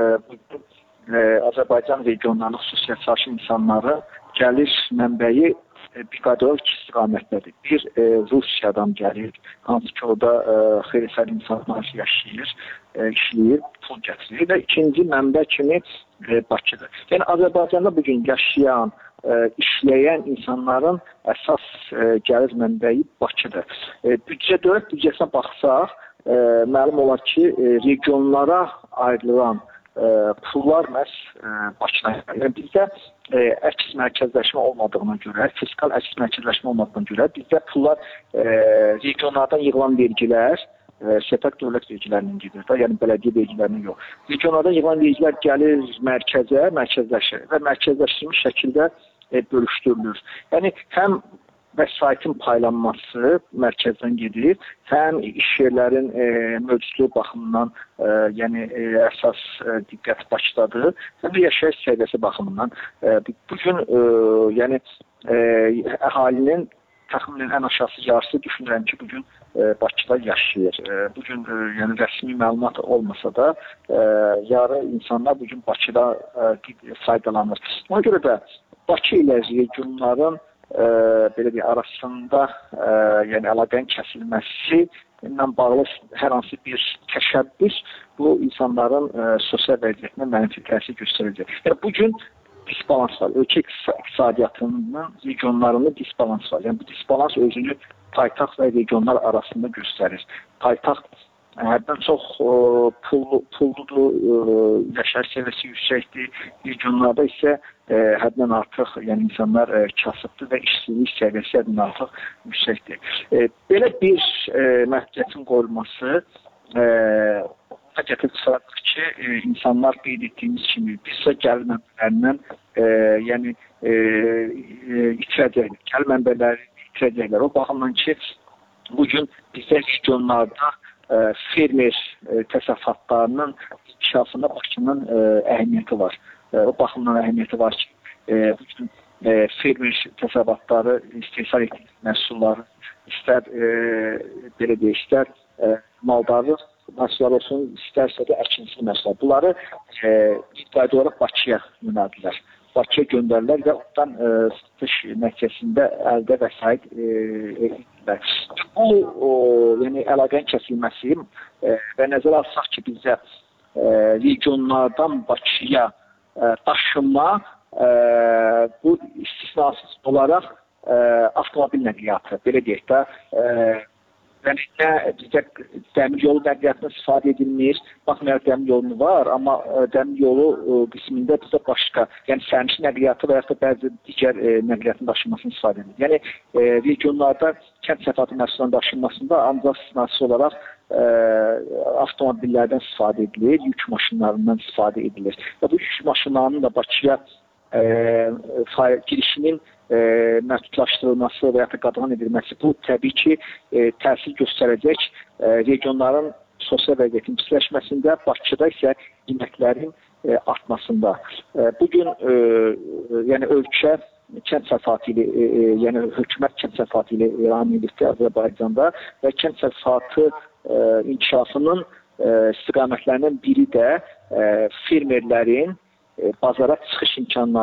ə, Azərbaycan regionlarının xüsusilə çalışan insanları gəlir mənbəyi bir qədər iki istiqamətdədir. Bir e, Rusiyadan gəlir, hansı ki orada e, xeyirxah insanlar yaşayır, e, işləyir, pul gətirir və ikinci mənbə kimi e, Bakıdır. Yəni Azərbaycanda bugün yaşayan, e, işləyən insanların əsas e, gəlir mənbəyi Bakıdır. E, büdcə dövlət büdcəsinə baxsaq, e, məlum olar ki, e, regionlara ayrılan e, pullar məhz e, Bakıdan gəlir. Yəni bizdə e, əks mərkəzləşmə olmadığına görə, fiskal əks mərkəzləşmə olmadığına görə bizdə pullar e, regionlardan yığılan vergilər e, sepət dövlət vergilərinin gedir də, yəni bələdiyyə vergilərinin yox. Regionlardan yığılan vergilər gəlir mərkəzə, mərkəzləşir və mərkəzləşdirilmiş şəkildə e, bölüşdürülür. Yəni həm vəsaitin paylanması mərkəzdən gedir, həm iş yerlərin e, mövcudluğu baxımından e, yəni e, əsas e, diqqət Bakıdadır, həm də yaşayış səviyyəsi baxımından e, bugün e, yəni e, əhalinin təxminən ən aşağısı yarısı düşünürəm ki, bugün e, Bakıda yaşayır. E, bugün e, yəni rəsmi məlumat olmasa da e, yarı insanlar bugün Bakıda e, faydalanır. Ona görə də Bakı ilə regionların Ə, belə bir arasında ə, yəni əlaqənin kəsilməsi ilə bağlı hər hansı bir təşəbbüs bu insanların ə, sosial vəziyyətinə mənfi təsir göstərəcək. Yəni bugün disbalans var. Ölkə iqtisadiyyatının regionlarında disbalans var. Yəni bu disbalans özünü paytaxt və regionlar arasında göstərir. Paytaxt həddən çox ə, pullu, pulludur, ə, yaşayış səviyyəsi yüksəkdir. Regionlarda isə ə, həddən artıq, yəni insanlar ə, kasıbdır və işsizlik səviyyəsi həddən artıq yüksəkdir. Ə, belə bir ə, məhdudiyyətin qoyulması ə, gətirib çıxardır ki, ə, insanlar qeyd etdiyimiz kimi bizsə gəlir mənbələrindən ə, yəni ə, itirəcəklər, gəlir mənbələri itirəcəklər. O baxımdan ki, bugün bizdə regionlarda fermer təsərrüfatlarının inkişafında Bakının ə, əhəmiyyəti var. Ə, o baxımdan əhəmiyyəti var ki, ə, bugün ə, fermer təsərrüfatları istehsal etdiyi məhsulları istər ə, belə deyək, istər ə, maldarlıq məhsulları olsun, istərsə də əkinçilik məhsulları. Bunları iddialı olaraq Bakıya yönəldilər. Bakıya göndərirlər və ondan ə, satış nəticəsində əldə vəsait edirlər. Bu, o, yəni əlaqənin kəsilməsi ə, və nəzərə alsaq ki, bizdə ə, regionlardan Bakıya ə, daşınma ə, bu istisnasız olaraq ə, avtomobil nəqliyyatı, belə deyək də, ə, yəni nə bizdə dəmir yolu nəqliyyatına istifadə edilmir. Baxmayaraq dəmir yolu var, amma ə, dəmir yolu ə, qismində bizdə başqa, yəni sərnişin nəqliyyatı və ya da bəzi digər ə, nəqliyyatın daşınmasını istifadə edilir. Yəni ə, regionlarda kənd təsərrüfatı məhsullarının daşınmasında ancaq istisnasız olaraq ə, avtomobillərdən istifadə edilir, yük maşınlarından istifadə edilir. Və bu yük maşınlarının da Bakıya ə, girişinin E, məhdudlaşdırılması və ya da qadağan edilməsi bu təbii ki e, təsir göstərəcək e, regionların sosial vəziyyətin pisləşməsində, Bakıda isə qiymətlərin e, artmasında. E, bugün e, yəni ölkə kənd təsərrüfatı ilə, e, e, yəni hökumət kənd təsərrüfatı ilə elan edildi Azərbaycanda və kənd təsərrüfatı e, inkişafının e, istiqamətlərindən biri də e, fermerlərin e, bazara çıxış imkanlarıdır.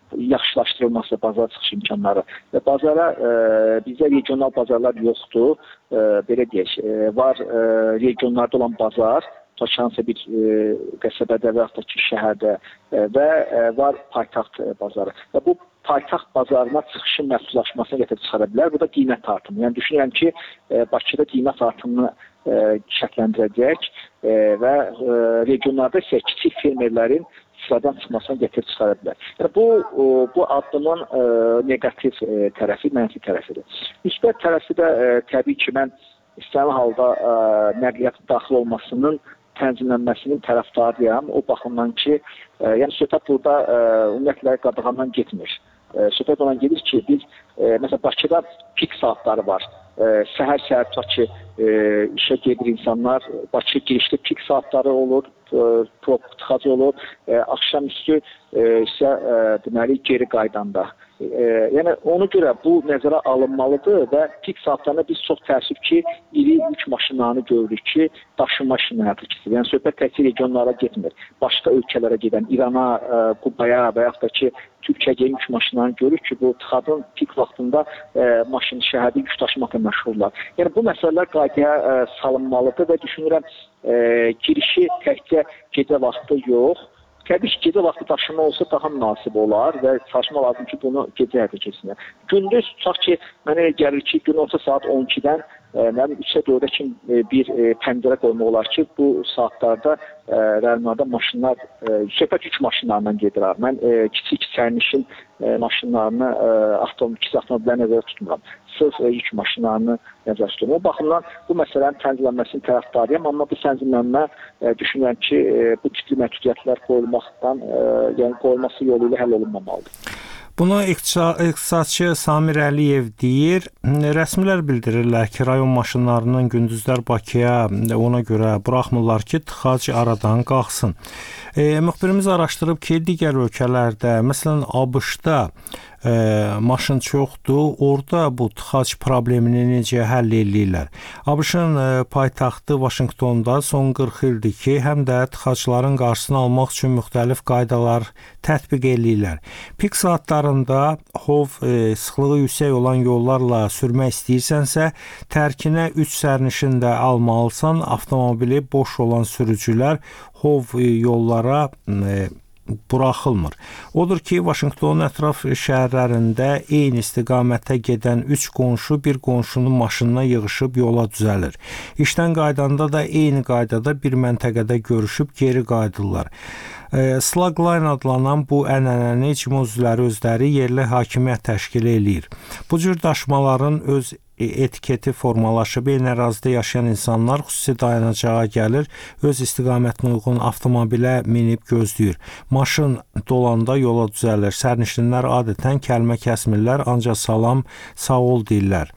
yaxşılaşdırılması, bazar çıxış imkanları və bazara e, bizdə regional bazarlar yoxdur. E, belə deyək, e, var e, regionlarda olan bazar, hansısa bir e, qəsəbədə və yaxud da ki, şəhərdə e, və e, var paytaxt e, bazarı. Və bu paytaxt bazarına çıxışın məhdudlaşmasına gətirib çıxara bilər. Bu da qiymət artımı. Yəni düşünürəm ki, e, Bakıda qiymət artımını e, şərtləndirəcək e, və e, regionlarda isə kiçik fermerlərin sıradan çıxmasına gətirib çıxara bilər. Yəni bu e, bu addımın e, neqativ e, tərəfi, mənfi tərəfidir. Müsbət tərəfi də e, təbii ki, mən istənilən halda e, nəqliyyatın daxil olmasının tənzimlənməsinin tərəfdarıyam. O baxımdan ki, e, yəni söhbət burada e, ümumiyyətlə qadağandan getmir. E, söhbət olan gedir ki, biz e, məsələn Bakıda pik saatları var. E, səhər səhər tutaq ki, e, işə gedir insanlar. Bakı girişdə pik saatları olur, prop tıxacı olur. E, axşamüstü e, isə e, deməli geri qaydanda. E, yəni ona görə bu nəzərə alınmalıdır və pik saatlarında biz çox təəssüf ki, iri yük maşınlarını görürük ki, daşınma işini həyata keçirir. Yəni söhbət təkcə regionlara getmir. Başqa ölkələrə gedən, İrana, e, Qubaya və yaxud da ki, Türkiyəyə yük maşınlarını görürük ki, bu tıxadın pik vaxtında e, maşın şəhərdə yük daşımaqla məşğullar. Yəni bu məsələlər qaydaya e, salınmalıdır və düşünürəm e, girişi təkcə gecə vaxtı yox, təbii ki, gecə vaxtı daşıma olsa daha münasib olar və çalışma lazım ki, bunu gecə həyata keçsinlər. Gündüz tutaq ki, mənə gəlir ki, gün orta saat on ikidən e, üçə dördə kimi e, bir e, pəncərə qoymaq olar ki, bu saatlarda e, rəlimlərdə maşınlar, e, söhbət yük maşınlarından gedir. Mən e, kiçik sərnişin e, maşınlarını, e, avtomobil, kiçik avtomobilləri nəzərə tutmuram. Sırf e, yük maşınlarını nəzərə tuturam. O baxımdan bu məsələnin tənzimlənməsinin tərəfdarıyam, amma bu tənzimlənmə e, düşünürəm ki, e, bu tipli məhdudiyyətlər qoyulmaqdan, e, yəni qoyulması yolu ilə həll olunmamalıdır. Bunu iqtisadçı Samir Əliyev deyir. Rəsmilər bildirirlər ki, rayon maşınlarının gündüzlər Bakıya ona görə buraxmırlar ki, tıxac aradan qalxsın. E, müxbirimiz araşdırıb ki, digər ölkələrdə, məsələn ABŞ-da e, maşın çoxdur, orada bu tıxac problemini necə həll edirlər? ABŞ-ın e, paytaxtı Vaşinqtonda son qırx ildir ki, həm də tıxacların qarşısını almaq üçün müxtəlif qaydalar tətbiq edirlər. Pik saatlarında hov e, sıxlığı yüksək olan yollarla sürmək istəyirsənsə, tərkinə üç sərnişin də almalısan. Avtomobili boş olan sürücülər hov e, yollara e, buraxılmır. Odur ki, Vaşinqtonun ətraf şəhərlərində eyni istiqamətə gedən üç qonşu bir qonşunun maşınına yığışıb yola düzəlir. İşdən qaydanda da eyni qaydada bir məntəqədə görüşüb geri qayıdırlar. E, Slagline adlanan bu ənənəni icma üzvləri özləri yerli hakimiyyət təşkil eləyir. Bu cür daşımaların öz etiketi formalaşıb, eyni ərazidə yaşayan insanlar xüsusi dayanacağa gəlir, öz istiqamətinə uyğun avtomobilə minib gözləyir. Maşın dolanda yola düzəlir. Sərnişinlər adətən kəlmə kəsmirlər, ancaq salam, sağ ol deyirlər.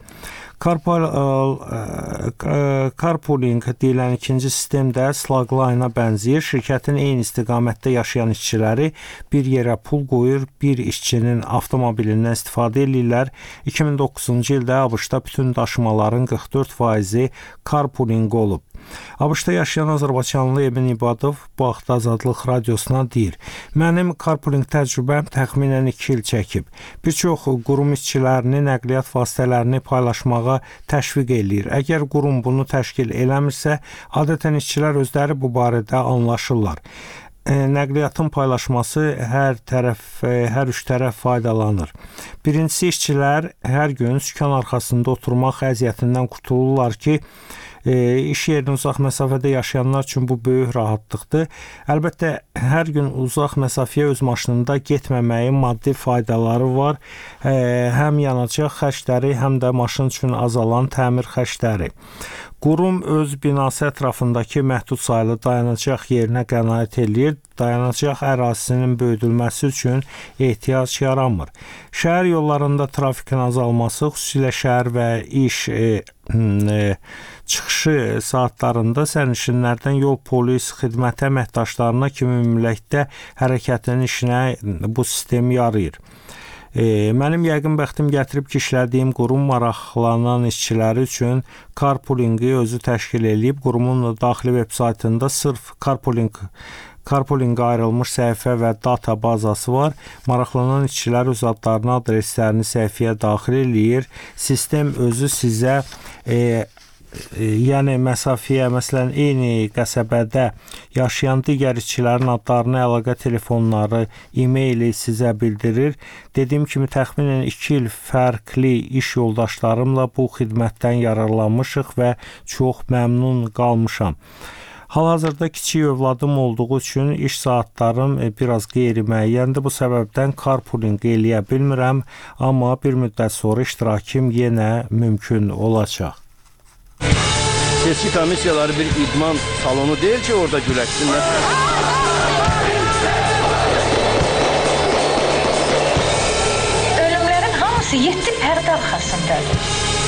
Carpooling deyilən ikinci sistem də Slagline-a bənzəyir. Şirkətin eyni istiqamətdə yaşayan işçiləri bir yerə pul qoyur, bir işçinin avtomobilindən istifadə edirlər. iki min doqquzuncu ildə ABŞ-da bütün daşımaların qırx dörd faizi carpooling olub. ABŞ-da yaşayan Azərbaycanlı Emin İbadov bu vaxt Azadlıq radiosuna deyir: Mənim carpooling təcrübəm təxminən iki il çəkib. Bir çox qurum işçilərini nəqliyyat vasitələrini paylaşmağa təşviq eləyir. Əgər qurum bunu təşkil eləmirsə, adətən işçilər özləri bu barədə anlaşırlar. Nəqliyyatın paylaşması hər tərəf, hər üç tərəf faydalanır. Birincisi, işçilər hər gün sükan arxasında oturmaq əziyyətindən qurtulurlar ki, E, iş yerinin uzaq məsafədə yaşayanlar üçün bu böyük rahatlıqdır. Əlbəttə, hər gün uzaq məsafəyə öz maşınında getməməyin maddi faydaları var. E, həm yanacaq xərcləri, həm də maşın üçün azalan təmir xərcləri. Qurum öz binası ətrafındakı məhdud saylı dayanacaq yerinə qənaət eləyir. Dayanacaq ərazisinin böyüdülməsi üçün ehtiyac yaranmır. Şəhər yollarında trafikin azalması, xüsusilə şəhər və iş e, e, çıxışı saatlarında sərnişinlərdən yol polis xidməti əməkdaşlarına kimi ümumilikdə hərəkətin işinə bu sistem yarayır. E, mənim yəqin bəxtim gətirib ki, işlədiyim qurum maraqlanan işçiləri üçün carpoolingi özü təşkil edib. Qurumun daxili veb saytında sırf carpooling Carpooling ayrılmış səhifə və data bazası var. Maraqlanan işçilər öz adlarını, adreslərini səhifəyə daxil eləyir. Sistem özü sizə e, yəni məsafəyə, məsələn, eyni qəsəbədə yaşayan digər işçilərin adlarını, əlaqə telefonları, e-maili sizə bildirir. Dediyim kimi, təxminən iki il fərqli iş yoldaşlarımla bu xidmətdən yararlanmışıq və çox məmnun qalmışam. Hal-hazırda kiçik övladım olduğu üçün iş saatlarım biraz qeyri-müəyyəndir. Bu səbəbdən carpooling eləyə bilmirəm, amma bir müddət sonra iştirakım yenə mümkün olacaq. Seçki komissiyaları bir idman salonu deyil ki, orada güləşsinlər. Ölümlərin hamısı yeddi pərdə arxasındadır.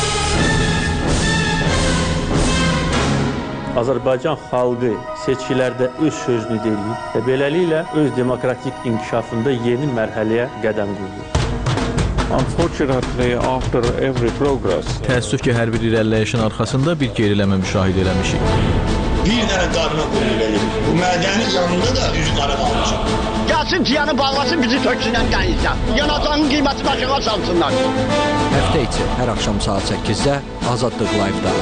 Azərbaycan xalqı seçkilərdə öz sözünü deyir və beləliklə öz demokratik inkişafında yeni mərhələyə qədəm qoyur. Unfortunately, after every progress, təəssüf ki, hər bir irəliləyişin arxasında bir geriləmə müşahidə eləmişik. Bir dənə qarına qulluq edir. Bu mədənin yanında da üz qara qalmışıq. Gəlsin tiyanı bağlasın, bizi töksünən dənizdən. Yanacağın qiyməti başına salsınlar. Həftə içi hər axşam saat səkkizdə Azadlıq Live-da.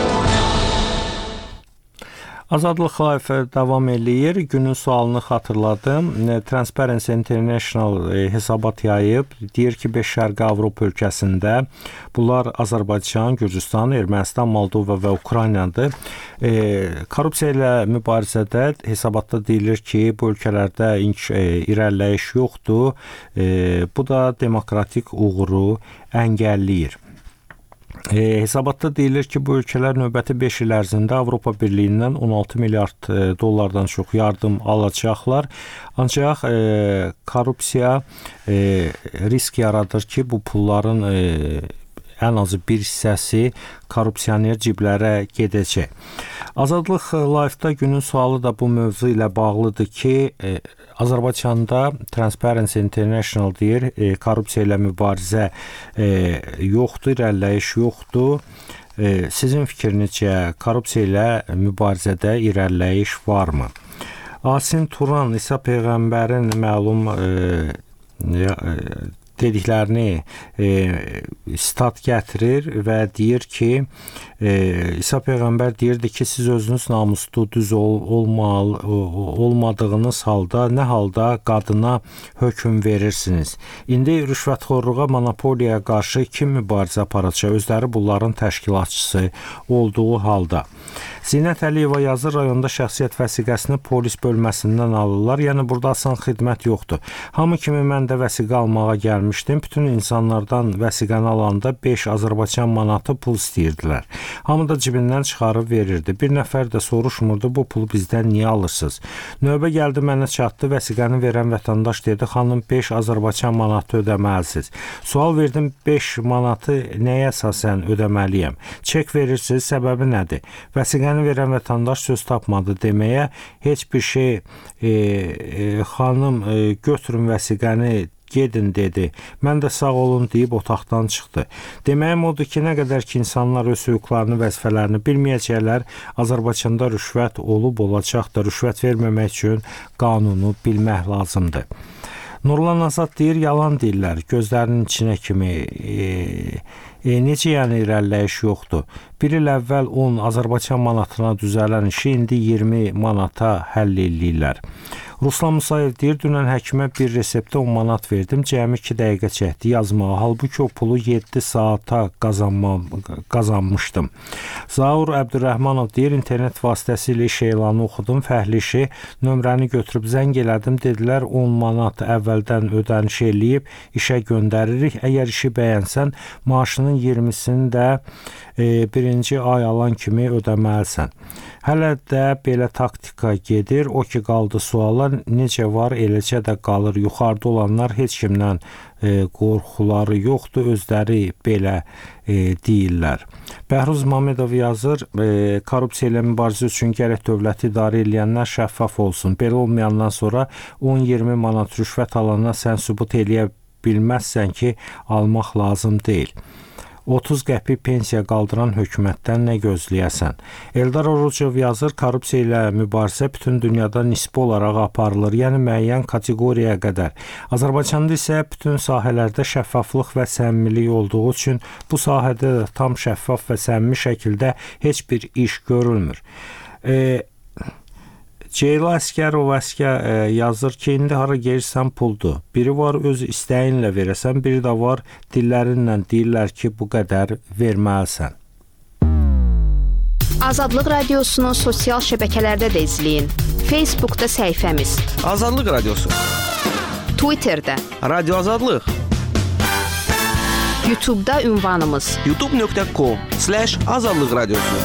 Azadlıq Live davam eləyir. Günün sualını xatırladım. Transparency International hesabat yayıb. Deyir ki, beş Şərqi Avropa ölkəsində, bunlar Azərbaycan, Gürcüstan, Ermənistan, Moldova və Ukraynadır. E, korrupsiya ilə mübarizədə hesabatda deyilir ki, bu ölkələrdə e, irəliləyiş yoxdur. E, bu da demokratik uğuru əngəlləyir. E, hesabatda deyilir ki, bu ölkələr növbəti beş il ərzində Avropa Birliyindən on altı milyard dollardan çox yardım alacaqlar. Ancaq e, korrupsiya e, risk yaradır ki, bu pulların e, ən azı bir hissəsi korrupsioner ciblərə gedəcək. Azadlıq Live-da günün sualı da bu mövzu ilə bağlıdır ki, e, Azərbaycanda Transparency International deyir, e, korrupsiya ilə mübarizə e, yoxdur, irəliləyiş yoxdur. E, sizin fikrinizcə korrupsiya ilə mübarizədə irəliləyiş varmı? Asim Turan İsa Peyğəmbərin məlum e, e, dediklərini e, stat gətirir və deyir ki, e, İsa Peyğəmbər deyirdi ki, siz özünüz namuslu, düz ol, olmalı, olmadığınız halda nə halda qadına hökm verirsiniz? İndi rüşvətxorluğa, monopoliyaya qarşı kim mübarizə aparacaq? Özləri bunların təşkilatçısı olduğu halda. Zinət Əliyeva yazır, rayonda şəxsiyyət vəsiqəsini polis bölməsindən alırlar. Yəni, burada asan xidmət yoxdur. Hamı kimi mən də vəsiqə almağa gəlmişdim. Bütün insanlardan vəsiqəni alanda beş Azərbaycan manatı pul istəyirdilər. Hamı da cibindən çıxarıb verirdi. Bir nəfər də soruşmurdu, bu pulu bizdən niyə alırsınız? Növbə gəldi, mənə çatdı. Vəsiqəni verən vətəndaş dedi, xanım, beş Azərbaycan manatı ödəməlisiniz. Sual verdim, beş manatı nəyə əsasən ödəməliyəm? Çek verirsiniz, səbəbi nədir? Vəsiqəni verən vətəndaş söz tapmadı deməyə, heç bir şey e, e, xanım e, götürün vəsiqəni, gedin dedi. Mən də sağ olun deyib otaqdan çıxdı. Deməyim odur ki, nə qədər ki insanlar öz hüquqlarını, vəzifələrini bilməyəcəklər, Azərbaycanda rüşvət olub olacaqdır. Rüşvət verməmək üçün qanunu bilmək lazımdır. Nurlan Azad deyir, yalan deyirlər, gözlərinin içinə kimi. E, e, necə yəni irəliləyiş yoxdur? Bir il əvvəl on Azərbaycan manatına düzələn işi indi iyirmi manata həll eləyirlər. Ruslan Musayev deyir, dünən həkimə bir reseptə on manat verdim, cəmi iki dəqiqə çəkdi yazmağa. Halbuki o pulu yeddi saata qazanma, qazanmışdım. Zaur Əbdürrəhmanov deyir, internet vasitəsilə iş elanı oxudum, fəhli işi, nömrəni götürüb zəng elədim, dedilər on manat əvvəldən ödəniş eləyib, işə göndəririk. Əgər işi bəyənsən, maaşının iyirmisini də e, birinci ay alan kimi ödəməlisən. Hələ də belə taktika gedir, o ki qaldı suala, necə var, eləcə də qalır. Yuxarıda olanlar heç kimdən e, qorxuları yoxdur, özləri belə e, deyirlər. Bəhruz Mamedov yazır, e, korrupsiya ilə mübarizə üçün gərək dövləti idarə edənlər şəffaf olsun. Belə olmayandan sonra on iyirmi manat rüşvət alana sən sübut eləyə bilməzsən ki, almaq lazım deyil. otuz qəpik pensiya qaldıran hökumətdən nə gözləyəsən? Eldar Orucov yazır, korrupsiya ilə mübarizə bütün dünyada nisbi olaraq aparılır, yəni müəyyən kateqoriyaya qədər. Azərbaycanda isə bütün sahələrdə şəffaflıq və səmimilik olduğu üçün bu sahədə də tam şəffaf və səmimi şəkildə heç bir iş görülmür. E, Ceyla Əskərov Əskər e, yazır ki, indi hara gelirsən puldur. Biri var öz istəyinlə verəsən, biri də var dillərinlə deyirlər ki, bu qədər verməlisən. Azadlıq Radiosunu sosial şəbəkələrdə də izləyin. Facebookda səhifəmiz Azadlıq Radiosu, Twitterdə Radio Azadlıq, YouTube'da ünvanımız youtube nöqtə com slash azadlıq radiosu.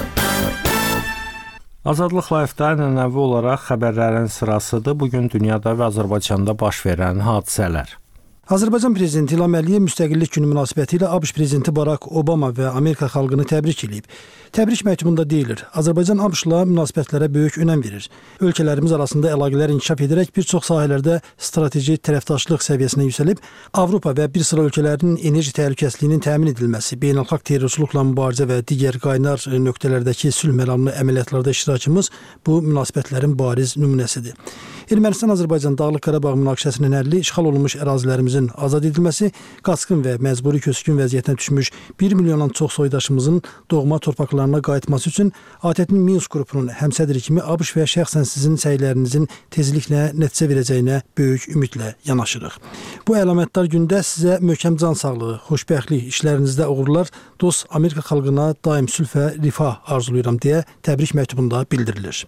Azadlıq Live-da ənənəvi olaraq xəbərlərin sırasıdır. Bugün dünyada və Azərbaycanda baş verən hadisələr. Azərbaycan prezidenti İlham Əliyev müstəqillik günü münasibətilə ABŞ prezidenti Barak Obama və Amerika xalqını təbrik edib. Təbrik məktubunda deyilir, Azərbaycan ABŞ-la münasibətlərə böyük önəm verir. Ölkələrimiz arasında əlaqələr inkişaf edərək bir çox sahələrdə strateji tərəfdaşlıq səviyyəsinə yüksəlib, Avropa və bir sıra ölkələrin enerji təhlükəsizliyinin təmin edilməsi, beynəlxalq terrorçuluqla mübarizə və digər qaynar nöqtələrdəki sülh məramlı əməliyyatlarda iştirakımız bu münasibətlərin bariz nümunəsidir. Ermənistan-Azərbaycan Dağlıq Qarabağ münaqişəsinin həlli, işğal olunmuş ərazilərimizin azad edilməsi, qaçqın və məcburi köçkün vəziyyətinə düşmüş bir milyondan çox soydaşımızın doğma torpaqlarına qayıtması üçün A T T-nin Minsk qrupunun həmsədri kimi ABŞ və şəxsən sizin səylərinizin tezliklə nəticə verəcəyinə böyük ümidlə yanaşırıq. Bu əlamətdar gündə sizə möhkəm can sağlığı, xoşbəxtlik, işlərinizdə uğurlar, dost Amerika xalqına daim sülh və rifah arzulayıram deyə təbrik məktubunda bildirilir.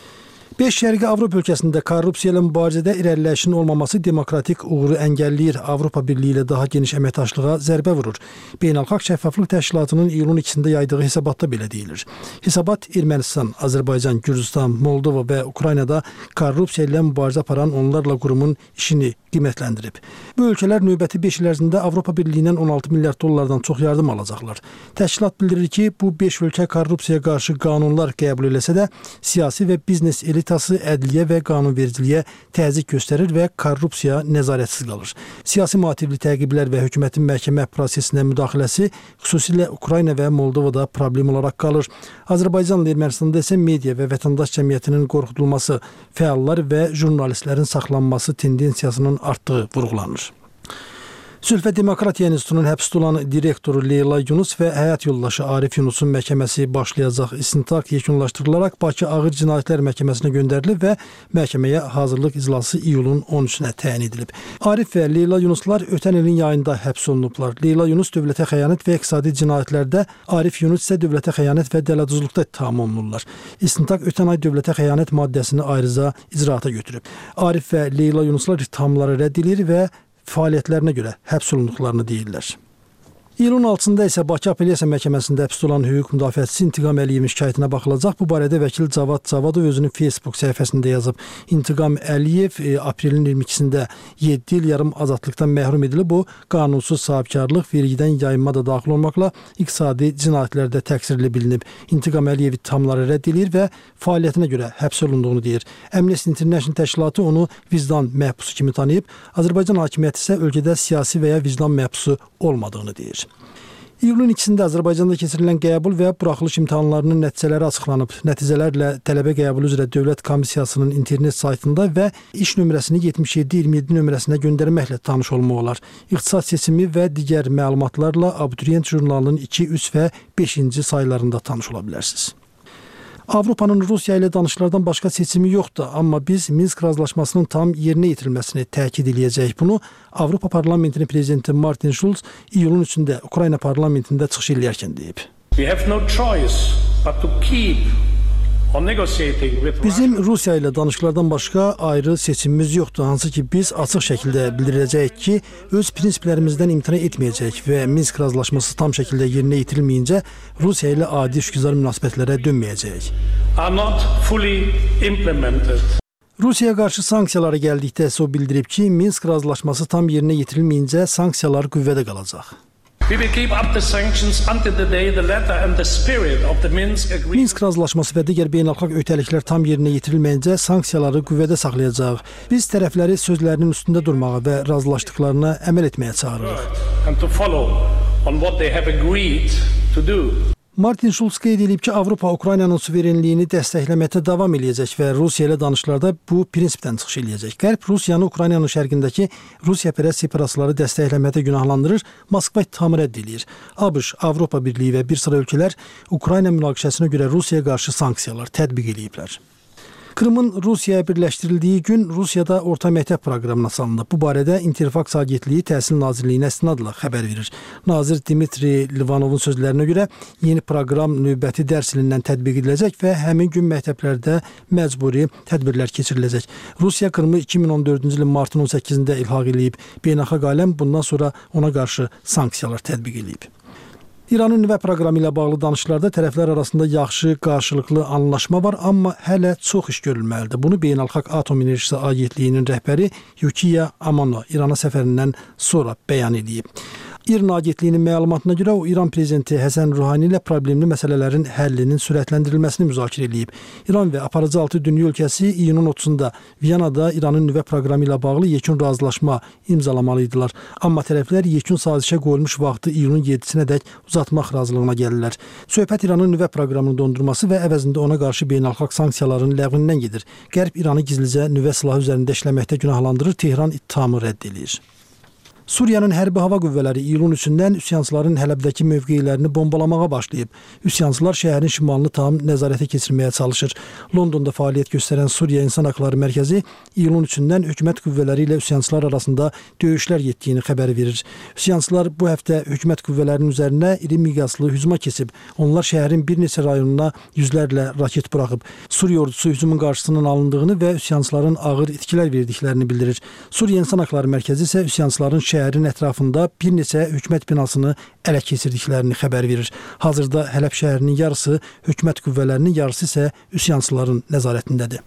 beş Şərqi Avropa ölkəsində korrupsiya ilə mübarizədə irəliləyişin olmaması demokratik uğuru əngəlləyir, Avropa Birliyi ilə daha geniş əməkdaşlığa zərbə vurur. Beynəlxalq Şəffaflıq Təşkilatının iyulun ikisində yaydığı hesabatda belə deyilir. Hesabat Ermənistan, Azərbaycan, Gürcüstan, Moldova və Ukraynada korrupsiya ilə mübarizə aparan onlarla qurumun işini qiymətləndirib. Bu ölkələr növbəti beş il ərzində Avropa Birliyindən on altı milyard dollardan çox yardım alacaqlar. Təşkilat bildirir ki, bu beş ölkə korrupsiyaya qarşı qanunlar qəbul eləsə də, siyasi və biznes elitası ədliyyə və qanunvericiliyə təzyiq göstərir və korrupsiya nəzarətsiz qalır. Siyasi motivli təqiblər və hökumətin məhkəmə prosesinə müdaxiləsi xüsusilə Ukrayna və Moldovada problem olaraq qalır. Azərbaycanla Ermənistanda isə media və vətəndaş cəmiyyətinin qorxudulması, fəallar və jurnalistlərin saxlanması tendensiyasının artdığı vurğulanır. Sülh və Demokratiya İnstitutunun həbsdə olan direktoru Leyla Yunus və həyat yoldaşı Arif Yunusun məhkəməsi başlayacaq. İstintaq yekunlaşdırılaraq Bakı Ağır Cinayətlər Məhkəməsinə göndərilib və məhkəməyə hazırlıq iclası iyulun on üçünə təyin edilib. Arif və Leyla Yunuslar ötən ilin yayında həbs olunublar. Leyla Yunus dövlətə xəyanət və iqtisadi cinayətlərdə, Arif Yunus isə dövlətə xəyanət və dələduzluqda ittiham olunurlar. İstintaq ötən ay dövlətə xəyanət maddəsini ayrıca icraata götürüb. Arif və Leyla Yunuslar ittihamları rədd edir və fəaliyyətlərinə görə həbs olunduqlarını deyirlər. İyulun altısında isə Bakı Apellyasiya Məhkəməsində həbsdə olan hüquq müdafiəçisi İntiqam Əliyevin şikayətinə baxılacaq. Bu barədə vəkil Cavad Cavadov özünün Facebook səhifəsində yazıb. İntiqam Əliyev e, aprelin iyirmi ikisində yeddi il yarım azadlıqdan məhrum edilib. Bu, qanunsuz sahibkarlıq, vergidən yayınma da daxil olmaqla iqtisadi cinayətlərdə təqsirli bilinib. İntiqam Əliyev ittihamları rədd edir və fəaliyyətinə görə həbs olunduğunu deyir. Amnesty International təşkilatı onu vicdan məhbusu kimi tanıyıb. Azərbaycan hakimiyyəti isə ölkədə siyasi və ya vicdan məhbusu olmadığını deyir. İyulun ikisində Azərbaycanda keçirilən qəbul və buraxılış imtahanlarının nəticələri açıqlanıb. Nəticələrlə tələbə qəbulu üzrə Dövlət Komissiyasının internet saytında və iş nömrəsini yetmiş yeddi iyirmi yeddi nömrəsinə göndərməklə tanış olmaq olar. İxtisas seçimi və digər məlumatlarla Abituriyent jurnalının iki, üç və beşinci saylarında tanış ola bilərsiniz. Avropanın Rusiya ilə danışıqlardan başqa seçimi yoxdur, amma biz Minsk razılaşmasının tam yerinə yetirilməsini təkid edəcəyik. Bunu Avropa Parlamentinin prezidenti Martin Schulz iyulun üçündə Ukrayna parlamentində çıxış edərkən deyib. We have no choice but to keep Bizim Rusiya ilə danışıqlardan başqa ayrı seçimimiz yoxdur, hansı ki biz açıq şəkildə bildirəcəyik ki, öz prinsiplərimizdən imtina etməyəcəyik və Minsk razılaşması tam şəkildə yerinə yetirilməyincə Rusiya ilə adi işgüzar münasibətlərə dönməyəcəyik. Rusiyaya qarşı sanksiyalara gəldikdə isə o bildirib ki, Minsk razılaşması tam yerinə yetirilməyincə sanksiyalar qüvvədə qalacaq. Minsk razılaşması və digər beynəlxalq öhdəliklər tam yerinə yetirilməyincə sanksiyaları qüvvədə saxlayacaq. Biz tərəfləri sözlərinin üstündə durmağa və razılaşdıqlarına əməl etməyə çağırırıq. on what they have agreed to do. Martin Schulz qeyd edib ki, Avropa Ukraynanın suverenliyini dəstəkləməkdə davam eləyəcək və Rusiya ilə danışıqlarda bu prinsipdən çıxış eləyəcək. Qərb Rusiyanı Ukraynanın şərqindəki Rusiyapərəst separatistləri dəstəkləməkdə günahlandırır, Moskva ittihamı rədd edir. ABŞ, Avropa Birliyi və bir sıra ölkələr Ukrayna münaqişəsinə görə Rusiyaya qarşı sanksiyalar tətbiq ediblər. Krımın Rusiyaya birləşdirildiyi gün Rusiyada orta məktəb proqramına salındı. Bu barədə İnterfaks Agentliyi Təhsil Nazirliyinə istinadla xəbər verir. Nazir Dmitri Livanovun sözlərinə görə yeni proqram növbəti dərs ilindən tətbiq ediləcək və həmin gün məktəblərdə məcburi tədbirlər keçiriləcək. Rusiya Krımı iki min on dördüncü ilin martın on səkkizində ilhaq edib. Beynəlxalq aləm bundan sonra ona qarşı sanksiyalar tətbiq edib. İranın nüvə proqramı ilə bağlı danışıqlarda tərəflər arasında yaxşı qarşılıqlı anlaşma var, amma hələ çox iş görülməlidir. Bunu Beynəlxalq Atom Enerjisi Agentliyinin rəhbəri Yukiya Amano İrana səfərindən sonra bəyan edib. İRNA Agentliyinin məlumatına görə o, İran prezidenti Həsən Ruhani ilə problemli məsələlərin həllinin sürətləndirilməsini müzakirə edib. İran və aparıcı altı dünya ölkəsi iyunun otuzunda Viyanada İranın nüvə proqramı ilə bağlı yekun razılaşma imzalamalıydılar. Amma tərəflər yekun sazişə qoyulmuş vaxtı iyunun yeddisinədək uzatmaq razılığına gəlirlər. Söhbət İranın nüvə proqramını dondurması və əvəzində ona qarşı beynəlxalq sanksiyaların ləğvindən gedir. Qərb İranı gizlicə nüvə silahı üzərində işləməkdə günahlandırır, Tehran ittihamı rədd edir. Suriyanın hərbi hava qüvvələri iyulun üçündən üsyançıların Hələbdəki mövqelərini bombalamağa başlayıb. Üsyançılar şəhərin şimalını tam nəzarətə keçirməyə çalışır. Londonda fəaliyyət göstərən Suriya İnsan Haqları Mərkəzi iyulun üçündən hökumət qüvvələri ilə üsyançılar arasında döyüşlər getdiyini xəbər verir. Üsyançılar bu həftə hökumət qüvvələrinin üzərinə iri miqyaslı hücuma keçib. Onlar şəhərin bir neçə rayonuna yüzlərlə raket buraxıb. Suriya ordusu hücumun qarşısının alındığını və üsyançıların ağır itkilər verdiklərini bildirir. Suriya İnsan Haqları Mərkəzi isə üsyançıların şəhərin ətrafında bir neçə hökumət binasını ələ keçirdiklərini xəbər verir. Hazırda Hələb şəhərinin yarısı hökumət qüvvələrinin, yarısı isə üsyançıların nəzarətindədir.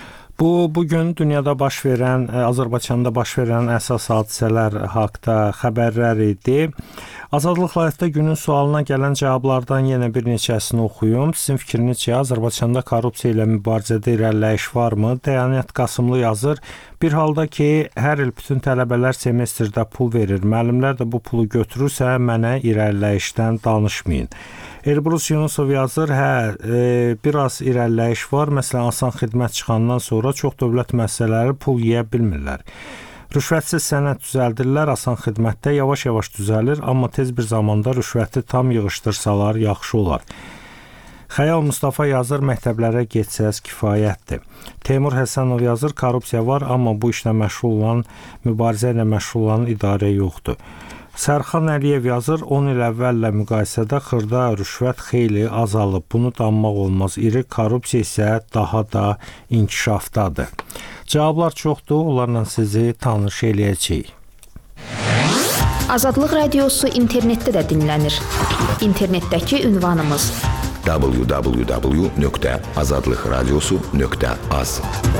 Bu, bugün dünyada baş verən, Azərbaycanda baş verən əsas hadisələr haqda xəbərlər idi. Azadlıq Live-da günün sualına gələn cavablardan yenə bir neçəsini oxuyum. Sizin fikrinizcə Azərbaycanda korrupsiya ilə mübarizədə irəliləyiş varmı? Dəyanət Qasımlı yazır. Bir halda ki, hər il bütün tələbələr semestrdə pul verir. Müəllimlər də bu pulu götürürsə, mənə irəliləyişdən danışmayın. Elbrus Yunusov yazır, hə, e, biraz irəliləyiş var. Məsələn, asan xidmət çıxandan sonra çox dövlət müəssisələri pul yeyə bilmirlər. Rüşvətsiz sənəd düzəldirlər, asan xidmətdə yavaş-yavaş düzəlir, amma tez bir zamanda rüşvəti tam yığışdırsalar yaxşı olar. Xəyal Mustafa yazır, məktəblərə getsəz kifayətdir. Teymur Həsənov yazır, korrupsiya var, amma bu işlə məşğul olan, mübarizə ilə məşğul olan idarə yoxdur. Sərxan Əliyev yazır, on il əvvəllə müqayisədə xırda rüşvət xeyli azalıb. Bunu danmaq olmaz. İri korrupsiya isə daha da inkişafdadır. Cavablar çoxdur, onlarla sizi tanış eləyəcəyik. Azadlıq Radiosu internetdə də dinlənir. İnternetdəki ünvanımız w w w nöqtə azadlıq radiosu nöqtə az.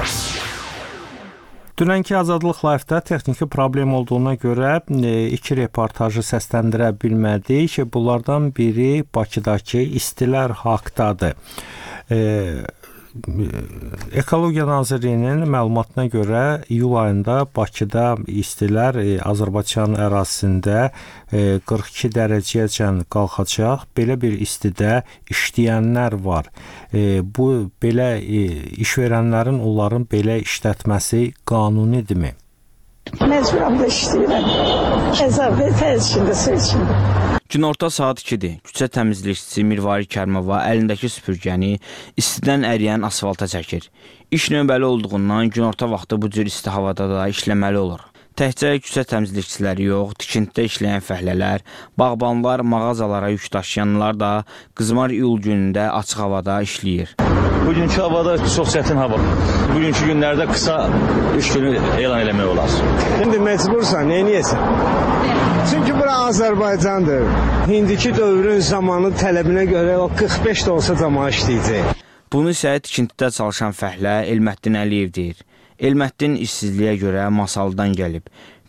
Dünənki Azadlıq Live-da texniki problem olduğuna görə iki reportajı səsləndirə bilmədik. Bunlardan biri Bakıdakı istilər haqdadır. E, Ekologiya Nazirliyinin məlumatına görə iyul ayında Bakıda istilər e, Azərbaycan ərazisində e, qırx iki dərəcəyəcən qalxacaq. Belə bir istidə işləyənlər var. E, bu belə e, iş verənlərin onların belə işlətməsi qanunidirmi? Məcburam da işləyirəm. Əzabə təsirində seçimdə. Günorta saat ikidir. Küçə təmizlikçisi Mirvari Kərimova əlindəki süpürgəni istidən əriyən asfalta çəkir. İş növbəli olduğundan günorta vaxtı bu cür isti havada da işləməli olur. Təkcə küçə təmizlikçiləri yox, tikintidə işləyən fəhlələr, bağbanlar, mağazalara yük daşıyanlar da qızmar iyul günündə açıq havada işləyir. Bugünkü havada çox çətin hava. Bugünkü günlərdə qısa iş günü elan eləmək olar. İndi məcbursan, neyniyəsən? Çünki bura Azərbaycandır. İndiki dövrün zamanı tələbinə görə o qırx beş də olsa cama işləyəcək. Bunu isə tikintidə çalışan fəhlə Elməddin Əliyev deyir. Elməddin işsizliyə görə Masallıdan gəlib.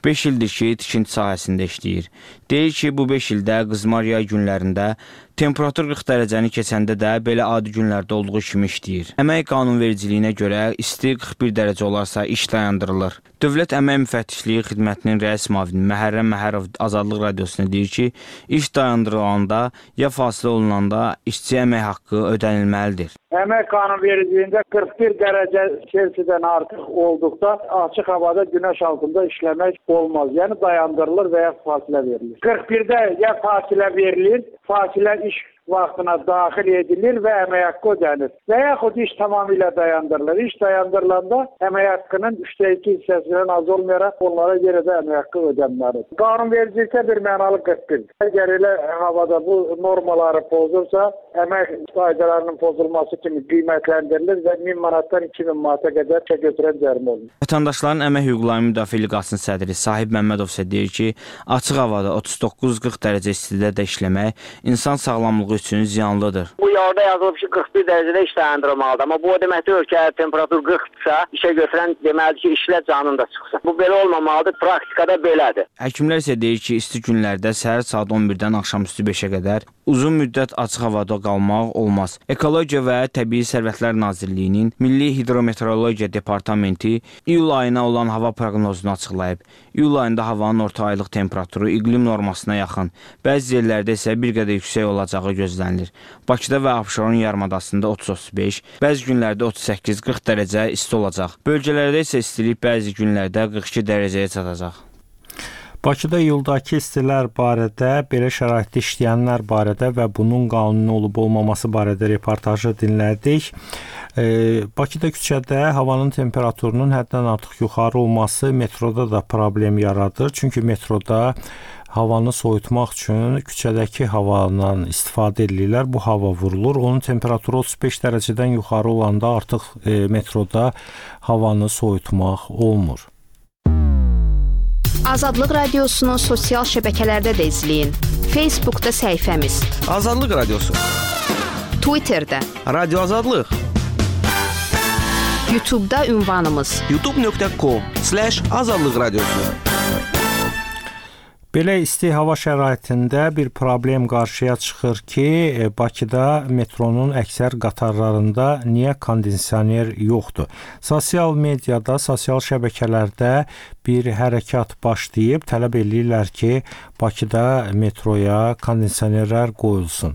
beş ildir ki, tikinti sahəsində işləyir. Deyir ki, bu beş ildə qızmar yay günlərində temperatur qırx dərəcəni keçəndə də belə adi günlərdə olduğu kimi işləyir. Əmək qanunvericiliyinə görə isti qırx bir dərəcə olarsa iş dayandırılır. Dövlət Əmək Müfəttişliyi Xidmətinin rəis müavini Məhərrəm Məhərov Azadlıq Radiosuna deyir ki, iş dayandırılanda ya fasilə olunanda işçi əmək haqqı ödənilməlidir. Əmək qanunvericiliyində qırx bir dərəcə Selsidən artıq olduqda açıq havada günəş altında işləmək olmaz. Yəni dayandırılır və ya fasilə verilir. qırx birdə ya fasilə verilir, fasilə iş vaxtına daxil edilir və əmək haqqı ödənir. Və yaxud iş tamamilə dayandırılır. İş dayandırılanda əmək haqqının üçdə iki hissəsindən az olmayaraq onlara görə də əmək haqqı ödənməlidir. Qanunvericilikdə bir mənalı qırx bir. Əgər elə havada bu normaları pozursa, əmək qaydalarının pozulması kimi qiymətləndirilir və min manatdan iki min manata qədər götürən cərimə olunur. Vətəndaşların Əmək Hüquqları Müdafiə Liqasının sədri Sahib Məmmədov isə deyir ki, açıq havada otuz doqquz qırx dərəcə istidə də işləmək insan sağlamlığı üçün ziyanlıdır. Bu yolda yazılıb ki, qırx bir dərəcədə iş dayandırılmalıdır. Amma bu o deməkdir ki, əgər temperatur qırxdırsa, işə götürən deməlidir ki, işlə canın da çıxsın. Bu belə olmamalıdır, praktikada belədir. Həkimlər isə deyir ki, isti günlərdə səhər saat on birdən axşamüstü beşə qədər uzun müddət açıq havada qalmaq olmaz. Ekologiya və Təbii Sərvətlər Nazirliyinin Milli Hidrometeorologiya Departamenti iyul ayına olan hava proqnozunu açıqlayıb. İyul ayında havanın orta aylıq temperaturu iqlim normasına yaxın, bəzi yerlərdə isə bir qədər yüksək olacağı gözlənilir. Bakıda və Abşeron yarımadasında otuz otuz beş, bəzi günlərdə otuz səkkiz qırx dərəcə isti olacaq. Bölgələrdə isə istilik bəzi günlərdə qırx iki dərəcəyə çatacaq. Bakıda iyuldakı istilər barədə, belə şəraitdə işləyənlər barədə və bunun qanuni olub-olmaması barədə reportajı dinlədik. E, Bakıda küçədə havanın temperaturunun həddən artıq yuxarı olması metroda da problem yaradır. Çünki metroda havanı soyutmaq üçün küçədəki havadan istifadə edirlər. Bu hava vurulur. Onun temperaturu otuz beş dərəcədən yuxarı olanda artıq e, metroda havanı soyutmaq olmur. Azadlıq Radiosunu sosial şəbəkələrdə də izləyin. Facebookda səhifəmiz Azadlıq Radiosu, Twitterdə Radio Azadlıq, YouTube'da ünvanımız youtube nöqtə com slash azadlıq radiosu. Belə isti hava şəraitində bir problem qarşıya çıxır ki, Bakıda metronun əksər qatarlarında niyə kondisioner yoxdur? Sosial mediada, sosial şəbəkələrdə bir hərəkat başlayıb, tələb edirlər ki, Bakıda metroya kondisionerlər qoyulsun.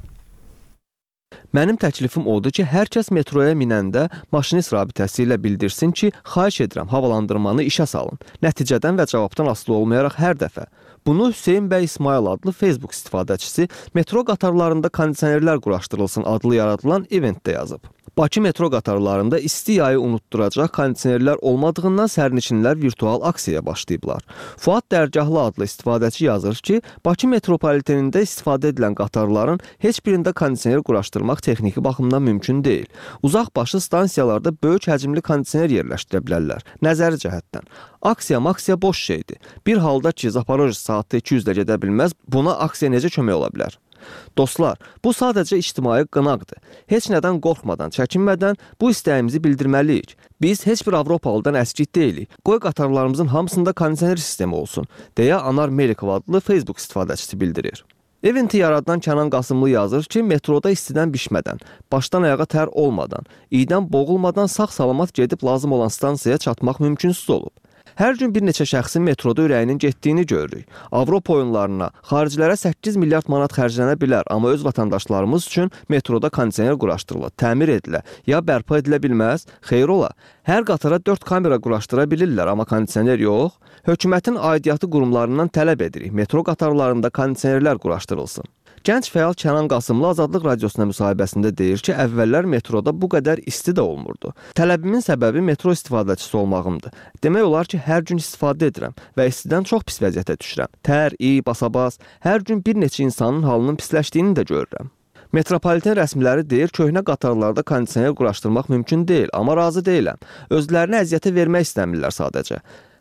Mənim təklifim odur ki, hər kəs metroya minəndə maşinist rabitəsi ilə bildirsin ki, xahiş edirəm, havalandırmanı işə salın. Nəticədən və cavabdan asılı olmayaraq hər dəfə. Bunu Hüseyn bəy İsmail adlı Facebook istifadəçisi metro qatarlarında kondisionerlər quraşdırılsın adlı yaradılan eventdə yazıb. Bakı metro qatarlarında isti yayı unutduracaq kondisionerlər olmadığından sərnişinlər virtual aksiyaya başlayıblar. Fuad Dərgahlı adlı istifadəçi yazır ki, Bakı metropolitenində istifadə edilən qatarların heç birində kondisioner quraşdırmaq texniki baxımdan mümkün deyil. Uzaq başı stansiyalarda böyük həcmli kondisioner yerləşdirə bilərlər. Nəzəri cəhətdən. Aksiya maksiya boş şeydir. Bir halda ki, Zaporojye saatda iki yüzdə gedə bilməz, buna aksiya necə kömək ola bilər? Dostlar, bu sadəcə ictimai qınaqdır. Heç nədən qorxmadan, çəkinmədən bu istəyimizi bildirməliyik. Biz heç bir Avropalıdan əskik deyilik. Qoy qatarlarımızın hamısında kondisioner sistemi olsun, deyə Anar Melikov adlı Facebook istifadəçisi bildirir. Eventi yaradan Kənan Qasımlı yazır ki, metroda istidən bişmədən, başdan ayağa tər olmadan, iydən boğulmadan sağ-salamat gedib lazım olan stansiyaya çatmaq mümkünsüz olub. Hər gün bir neçə şəxsin metroda ürəyinin getdiyini görürük. Avropa oyunlarına, xaricilərə səkkiz milyard manat xərclənə bilər, amma öz vətəndaşlarımız üçün metroda kondisioner quraşdırılır, təmir edilə, ya bərpa edilə bilməz, xeyr ola. Hər qatara dörd kamera quraşdıra bilirlər, amma kondisioner yox. Hökumətin aidiyyatı qurumlarından tələb edirik, metro qatarlarında kondisionerlər quraşdırılsın. Gənc fəal Kənan Qasımlı Azadlıq Radiosuna müsahibəsində deyir ki, əvvəllər metroda bu qədər isti də olmurdu. Tələbimin səbəbi metro istifadəçisi olmağımdır. Demək olar ki, hər gün istifadə edirəm və istidən çox pis vəziyyətə düşürəm. Tər, iy, basabas, hər gün bir neçə insanın halının pisləşdiyini də görürəm. Metropoliten rəsmiləri deyir, köhnə qatarlarda kondisioner quraşdırmaq mümkün deyil, amma razı deyiləm. Özlərinə əziyyətə vermək istəmirlər sadəcə.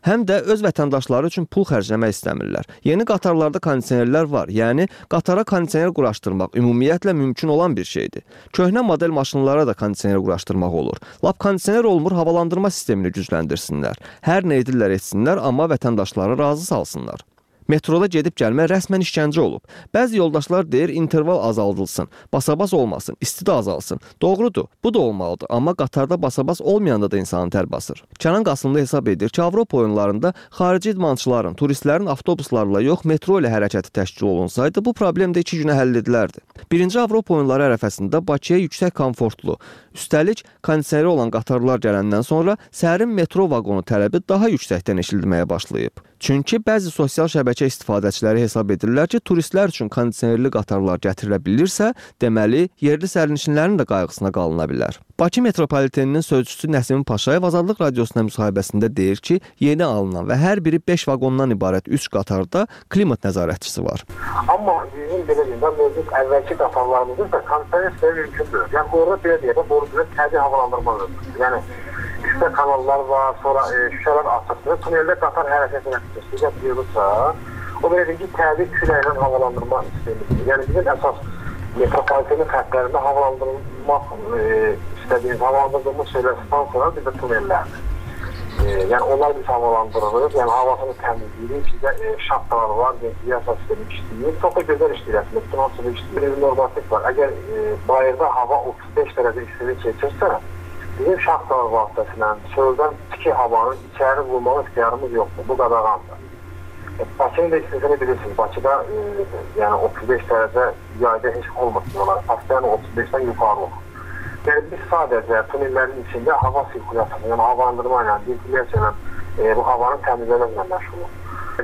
həm də öz vətəndaşları üçün pul xərcləmək istəmirlər. Yeni qatarlarda kondisionerlər var, yəni qatara kondisioner quraşdırmaq ümumiyyətlə mümkün olan bir şeydir. Köhnə model maşınlara da kondisioner quraşdırmaq olur. Lap kondisioner olmur, havalandırma sistemini gücləndirsinlər. Hər nə edirlər etsinlər, amma vətəndaşları razı salsınlar. Metroda gedib gəlmək rəsmən işgəncə olub. Bəzi yoldaşlar deyir, interval azaldılsın, basabas olmasın, isti də azalsın. Doğrudur, bu da olmalıdır, amma qatarda basabas olmayanda da insanın tər basır. Kənan Qasımlı hesab edir ki, Avropa oyunlarında xarici idmançıların, turistlərin avtobuslarla yox, metro ilə hərəkəti təşkil olunsaydı, bu problem də iki günə həll edilərdi. Birinci Avropa oyunları ərəfəsində Bakıya yüksək komfortlu, üstəlik kondisioneri olan qatarlar gələndən sonra sərin metro vaqonu tələbi daha yüksəkdən eşidilməyə başlayıb. Çünki bəzi sosial şəbəkə istifadəçiləri hesab edirlər ki, turistlər üçün kondisionerli qatarlar gətirilə bilirsə, deməli, yerli sərnişinlərin də qayğısına qalına bilər. Bakı metropoliteninin sözçüsü Nəsimi Paşayev Azadlıq Radiosuna müsahibəsində deyir ki, yeni alınan və hər biri beş vaqondan ibarət üç qatarda klimat nəzarətçisi var. Amma bizim belə deyəndə mövcud əvvəlki qatarlarımızın da kondisioner sistemi mümkündür. Yəni orada belə deyəndə borucuda təbii havalandırmalıdır. Yəni üstə kanallar var, sonra e, şüşələr açıqdır. Tuneldə qatar hərəkət nəticəsində duyulursa, o belə deyək ki, təbii küləklə havalandırma sistemidir. Yəni bizim əsas metropolitenin xətlərində havalandırmaq e, istədiyimiz, havalandırdığımız şeylər stansiyalar, bir də tunellərdir. E, yəni onlar biz havalandırırıq, yəni havasını təmizləyirik, bizdə e, şaxtalar var, ventilasiya sistemi işləyir. Çox da gözəl işləyir əslində, bütün hamısı işləyir. Bir normativ var, əgər e, bayırda hava otuz beş dərəcə istilik keçirsə, bizim şaxtalar vasitəsilə çöldən iki havanın içəri vurmalı ixtiyarımız yoxdur, bu qadağandır. E, Bakının da istəyini bilirsiniz, Bakıda e, yəni otuz beş dərəcə yayda heç olmasın olar, Asliyanı otuz beşdən yuxarı olur. Yəni biz sadəcə tunellərin içində hava sirkulyasını, yəni havalandırma ilə, ventilasiya ilə e, bu havanın təmizlənməsilə məşğul.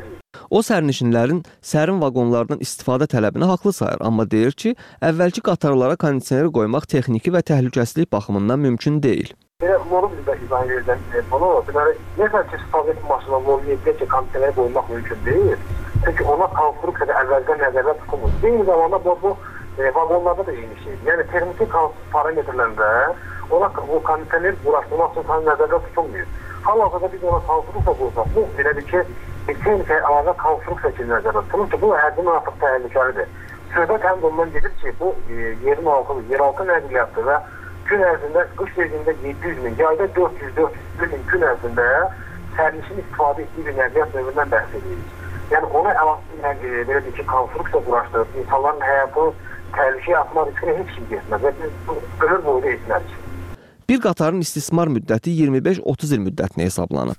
O sərnişinlərin sərin vaqonlardan istifadə tələbini haqlı sayır, amma deyir ki, əvvəlki qatarlara kondisioneri qoymaq texniki və təhlükəsizlik baxımından mümkün deyil. Belə moru bizdə izah edirəm bunu. Deməli, necə ki, Sovet maşına moru yediyə ki, kondisioneri qoymaq mümkün deyil. Çünki ona konstruksiyada əvvəldən nəzərdə tutulmur. Eyni zamanda bu, bu e, vaqonlarda da eyni şeydir. Yəni, texniki parametrlərdə ona bu kondisioneri quraşdırmaq üçün nəzərdə tutulmuyor. Hal-hazırda biz ona konstruksiya qoysaq, bu belədir ki, texnikaya əlavə konstruksiya kimi nəzərdə tutulur ki, bu həddindən artıq təhlükəlidir. Söhbət həm də ondan gedir ki, bu e, yerin altı, yeraltı nəqliyyatdır və gün ərzində, qış vergində yeddi yüz min, yayda dörd yüz dörd yüz min gün ərzində sərnişin istifadə etdiyi bir nəqliyyat növündən bəhs edirik. Yəni ona əlavə belə deyək ki, konstruksiya quraşdırıb, insanların həyatını təhlükəyə atmaq riskinə heç kim getməz və biz bu ömür boyu da etmərik. Bir qatarın istismar müddəti iyirmi beş otuz il müddətinə hesablanıb.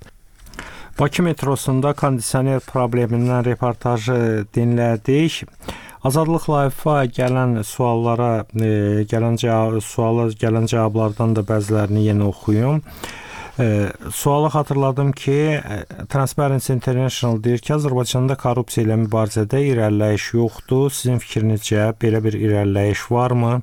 Bakı metrosunda kondisioner problemindən reportajı dinlədik. Azadlıq Live-a gələn suallara, e, gələn cavab, suala gələn cavablardan da bəzilərini yenə oxuyum. E, sualı xatırladım ki, Transparency International deyir ki, Azərbaycanda korrupsiya ilə mübarizədə irəliləyiş yoxdur. Sizin fikrinizcə belə bir irəliləyiş varmı?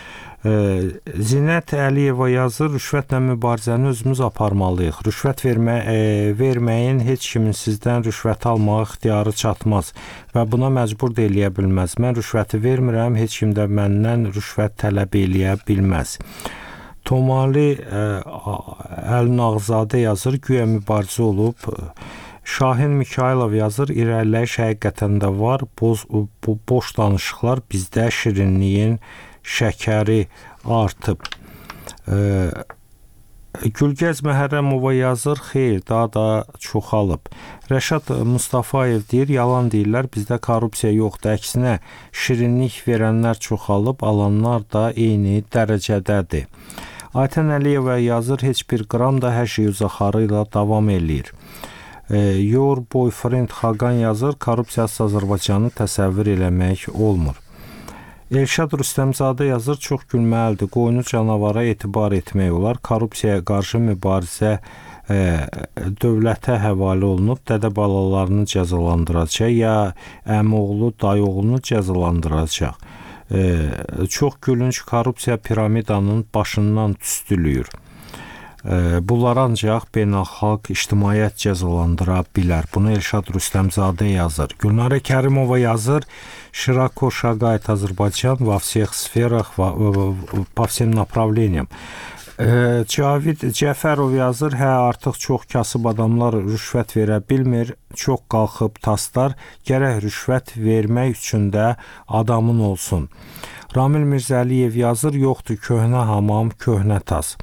Zinət Əliyeva yazır, rüşvətlə mübarizəni özümüz aparmalıyıq. Rüşvət vermə, e, verməyin heç kimin sizdən rüşvət almağa ixtiyarı çatmaz və buna məcbur da eləyə bilməz. Mən rüşvəti vermirəm, heç kim də məndən rüşvət tələb eləyə bilməz. Tomali e, Əl-Nağzadə yazır, güya mübarizə olub. Şahin Mikailov yazır, irəliləyiş həqiqətən də var. Boz, bu boş danışıqlar bizdə şirinliyin şəkəri artıb. E, Gülgəz Məhərrəmova yazır, xeyr, daha da çoxalıb. Rəşad Mustafayev deyir, yalan deyirlər, bizdə korrupsiya yoxdur. Əksinə, şirinlik verənlər çoxalıb, alanlar da eyni dərəcədədir. Aytən Əliyeva yazır, heç bir qram da hər şey uzaxarı ilə davam eləyir. E, Your Boyfriend Xaqan yazır, korrupsiyasız Azərbaycanı təsəvvür eləmək olmur. Elşad Rüstəmzadə yazır, çox gülməlidir. Qoyunu canavara etibar etmək olar. Korrupsiyaya qarşı mübarizə e, dövlətə həvalə olunub, dədə balalarını cəzalandıracaq ya əmioğlu, dayıoğlunu cəzalandıracaq. E, çox gülünc korrupsiya piramidanın başından tüstülüyür. E, bunlar ancaq beynəlxalq ictimaiyyət cəzalandıra bilər. Bunu Elşad Rüstəmzadə yazır. Gülnarə Kərimova yazır, широко шагает Азербайджан во всех сферах, по всем направлениям. Cavid Cəfərov yazır, hə artıq çox kasıb adamlar rüşvət verə bilmir, çox qalxıb taslar, gərək rüşvət vermək üçün də adamın olsun. Ramil Mirzəliyev yazır, yoxdur köhnə hamam, köhnə tas.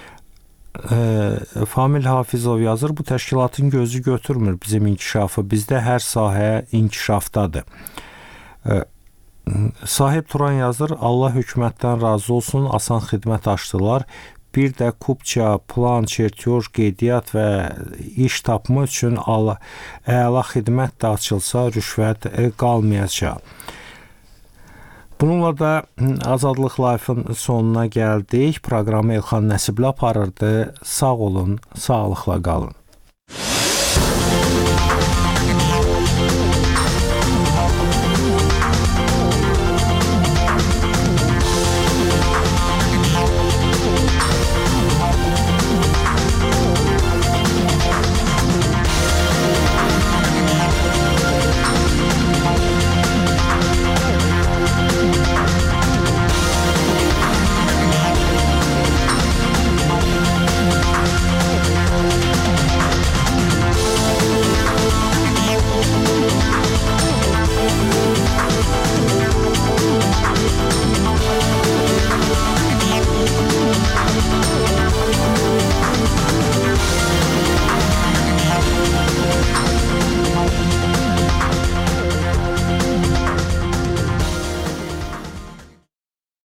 Famil Hafizov yazır, bu təşkilatın gözü götürmür bizim inkişafı, bizdə hər sahə inkişafdadır. Sahib Turan yazır, Allah hökumətdən razı olsun, asan xidmət açdılar. Bir də kupça, plan, çertyor, qeydiyyat və iş tapma üçün əla xidmət də açılsa, rüşvət qalmayacaq. Bununla da Azadlıq Live-ın sonuna gəldik. Proqramı Elxan Nəsibli aparırdı. Sağ olun, sağlıqla qalın.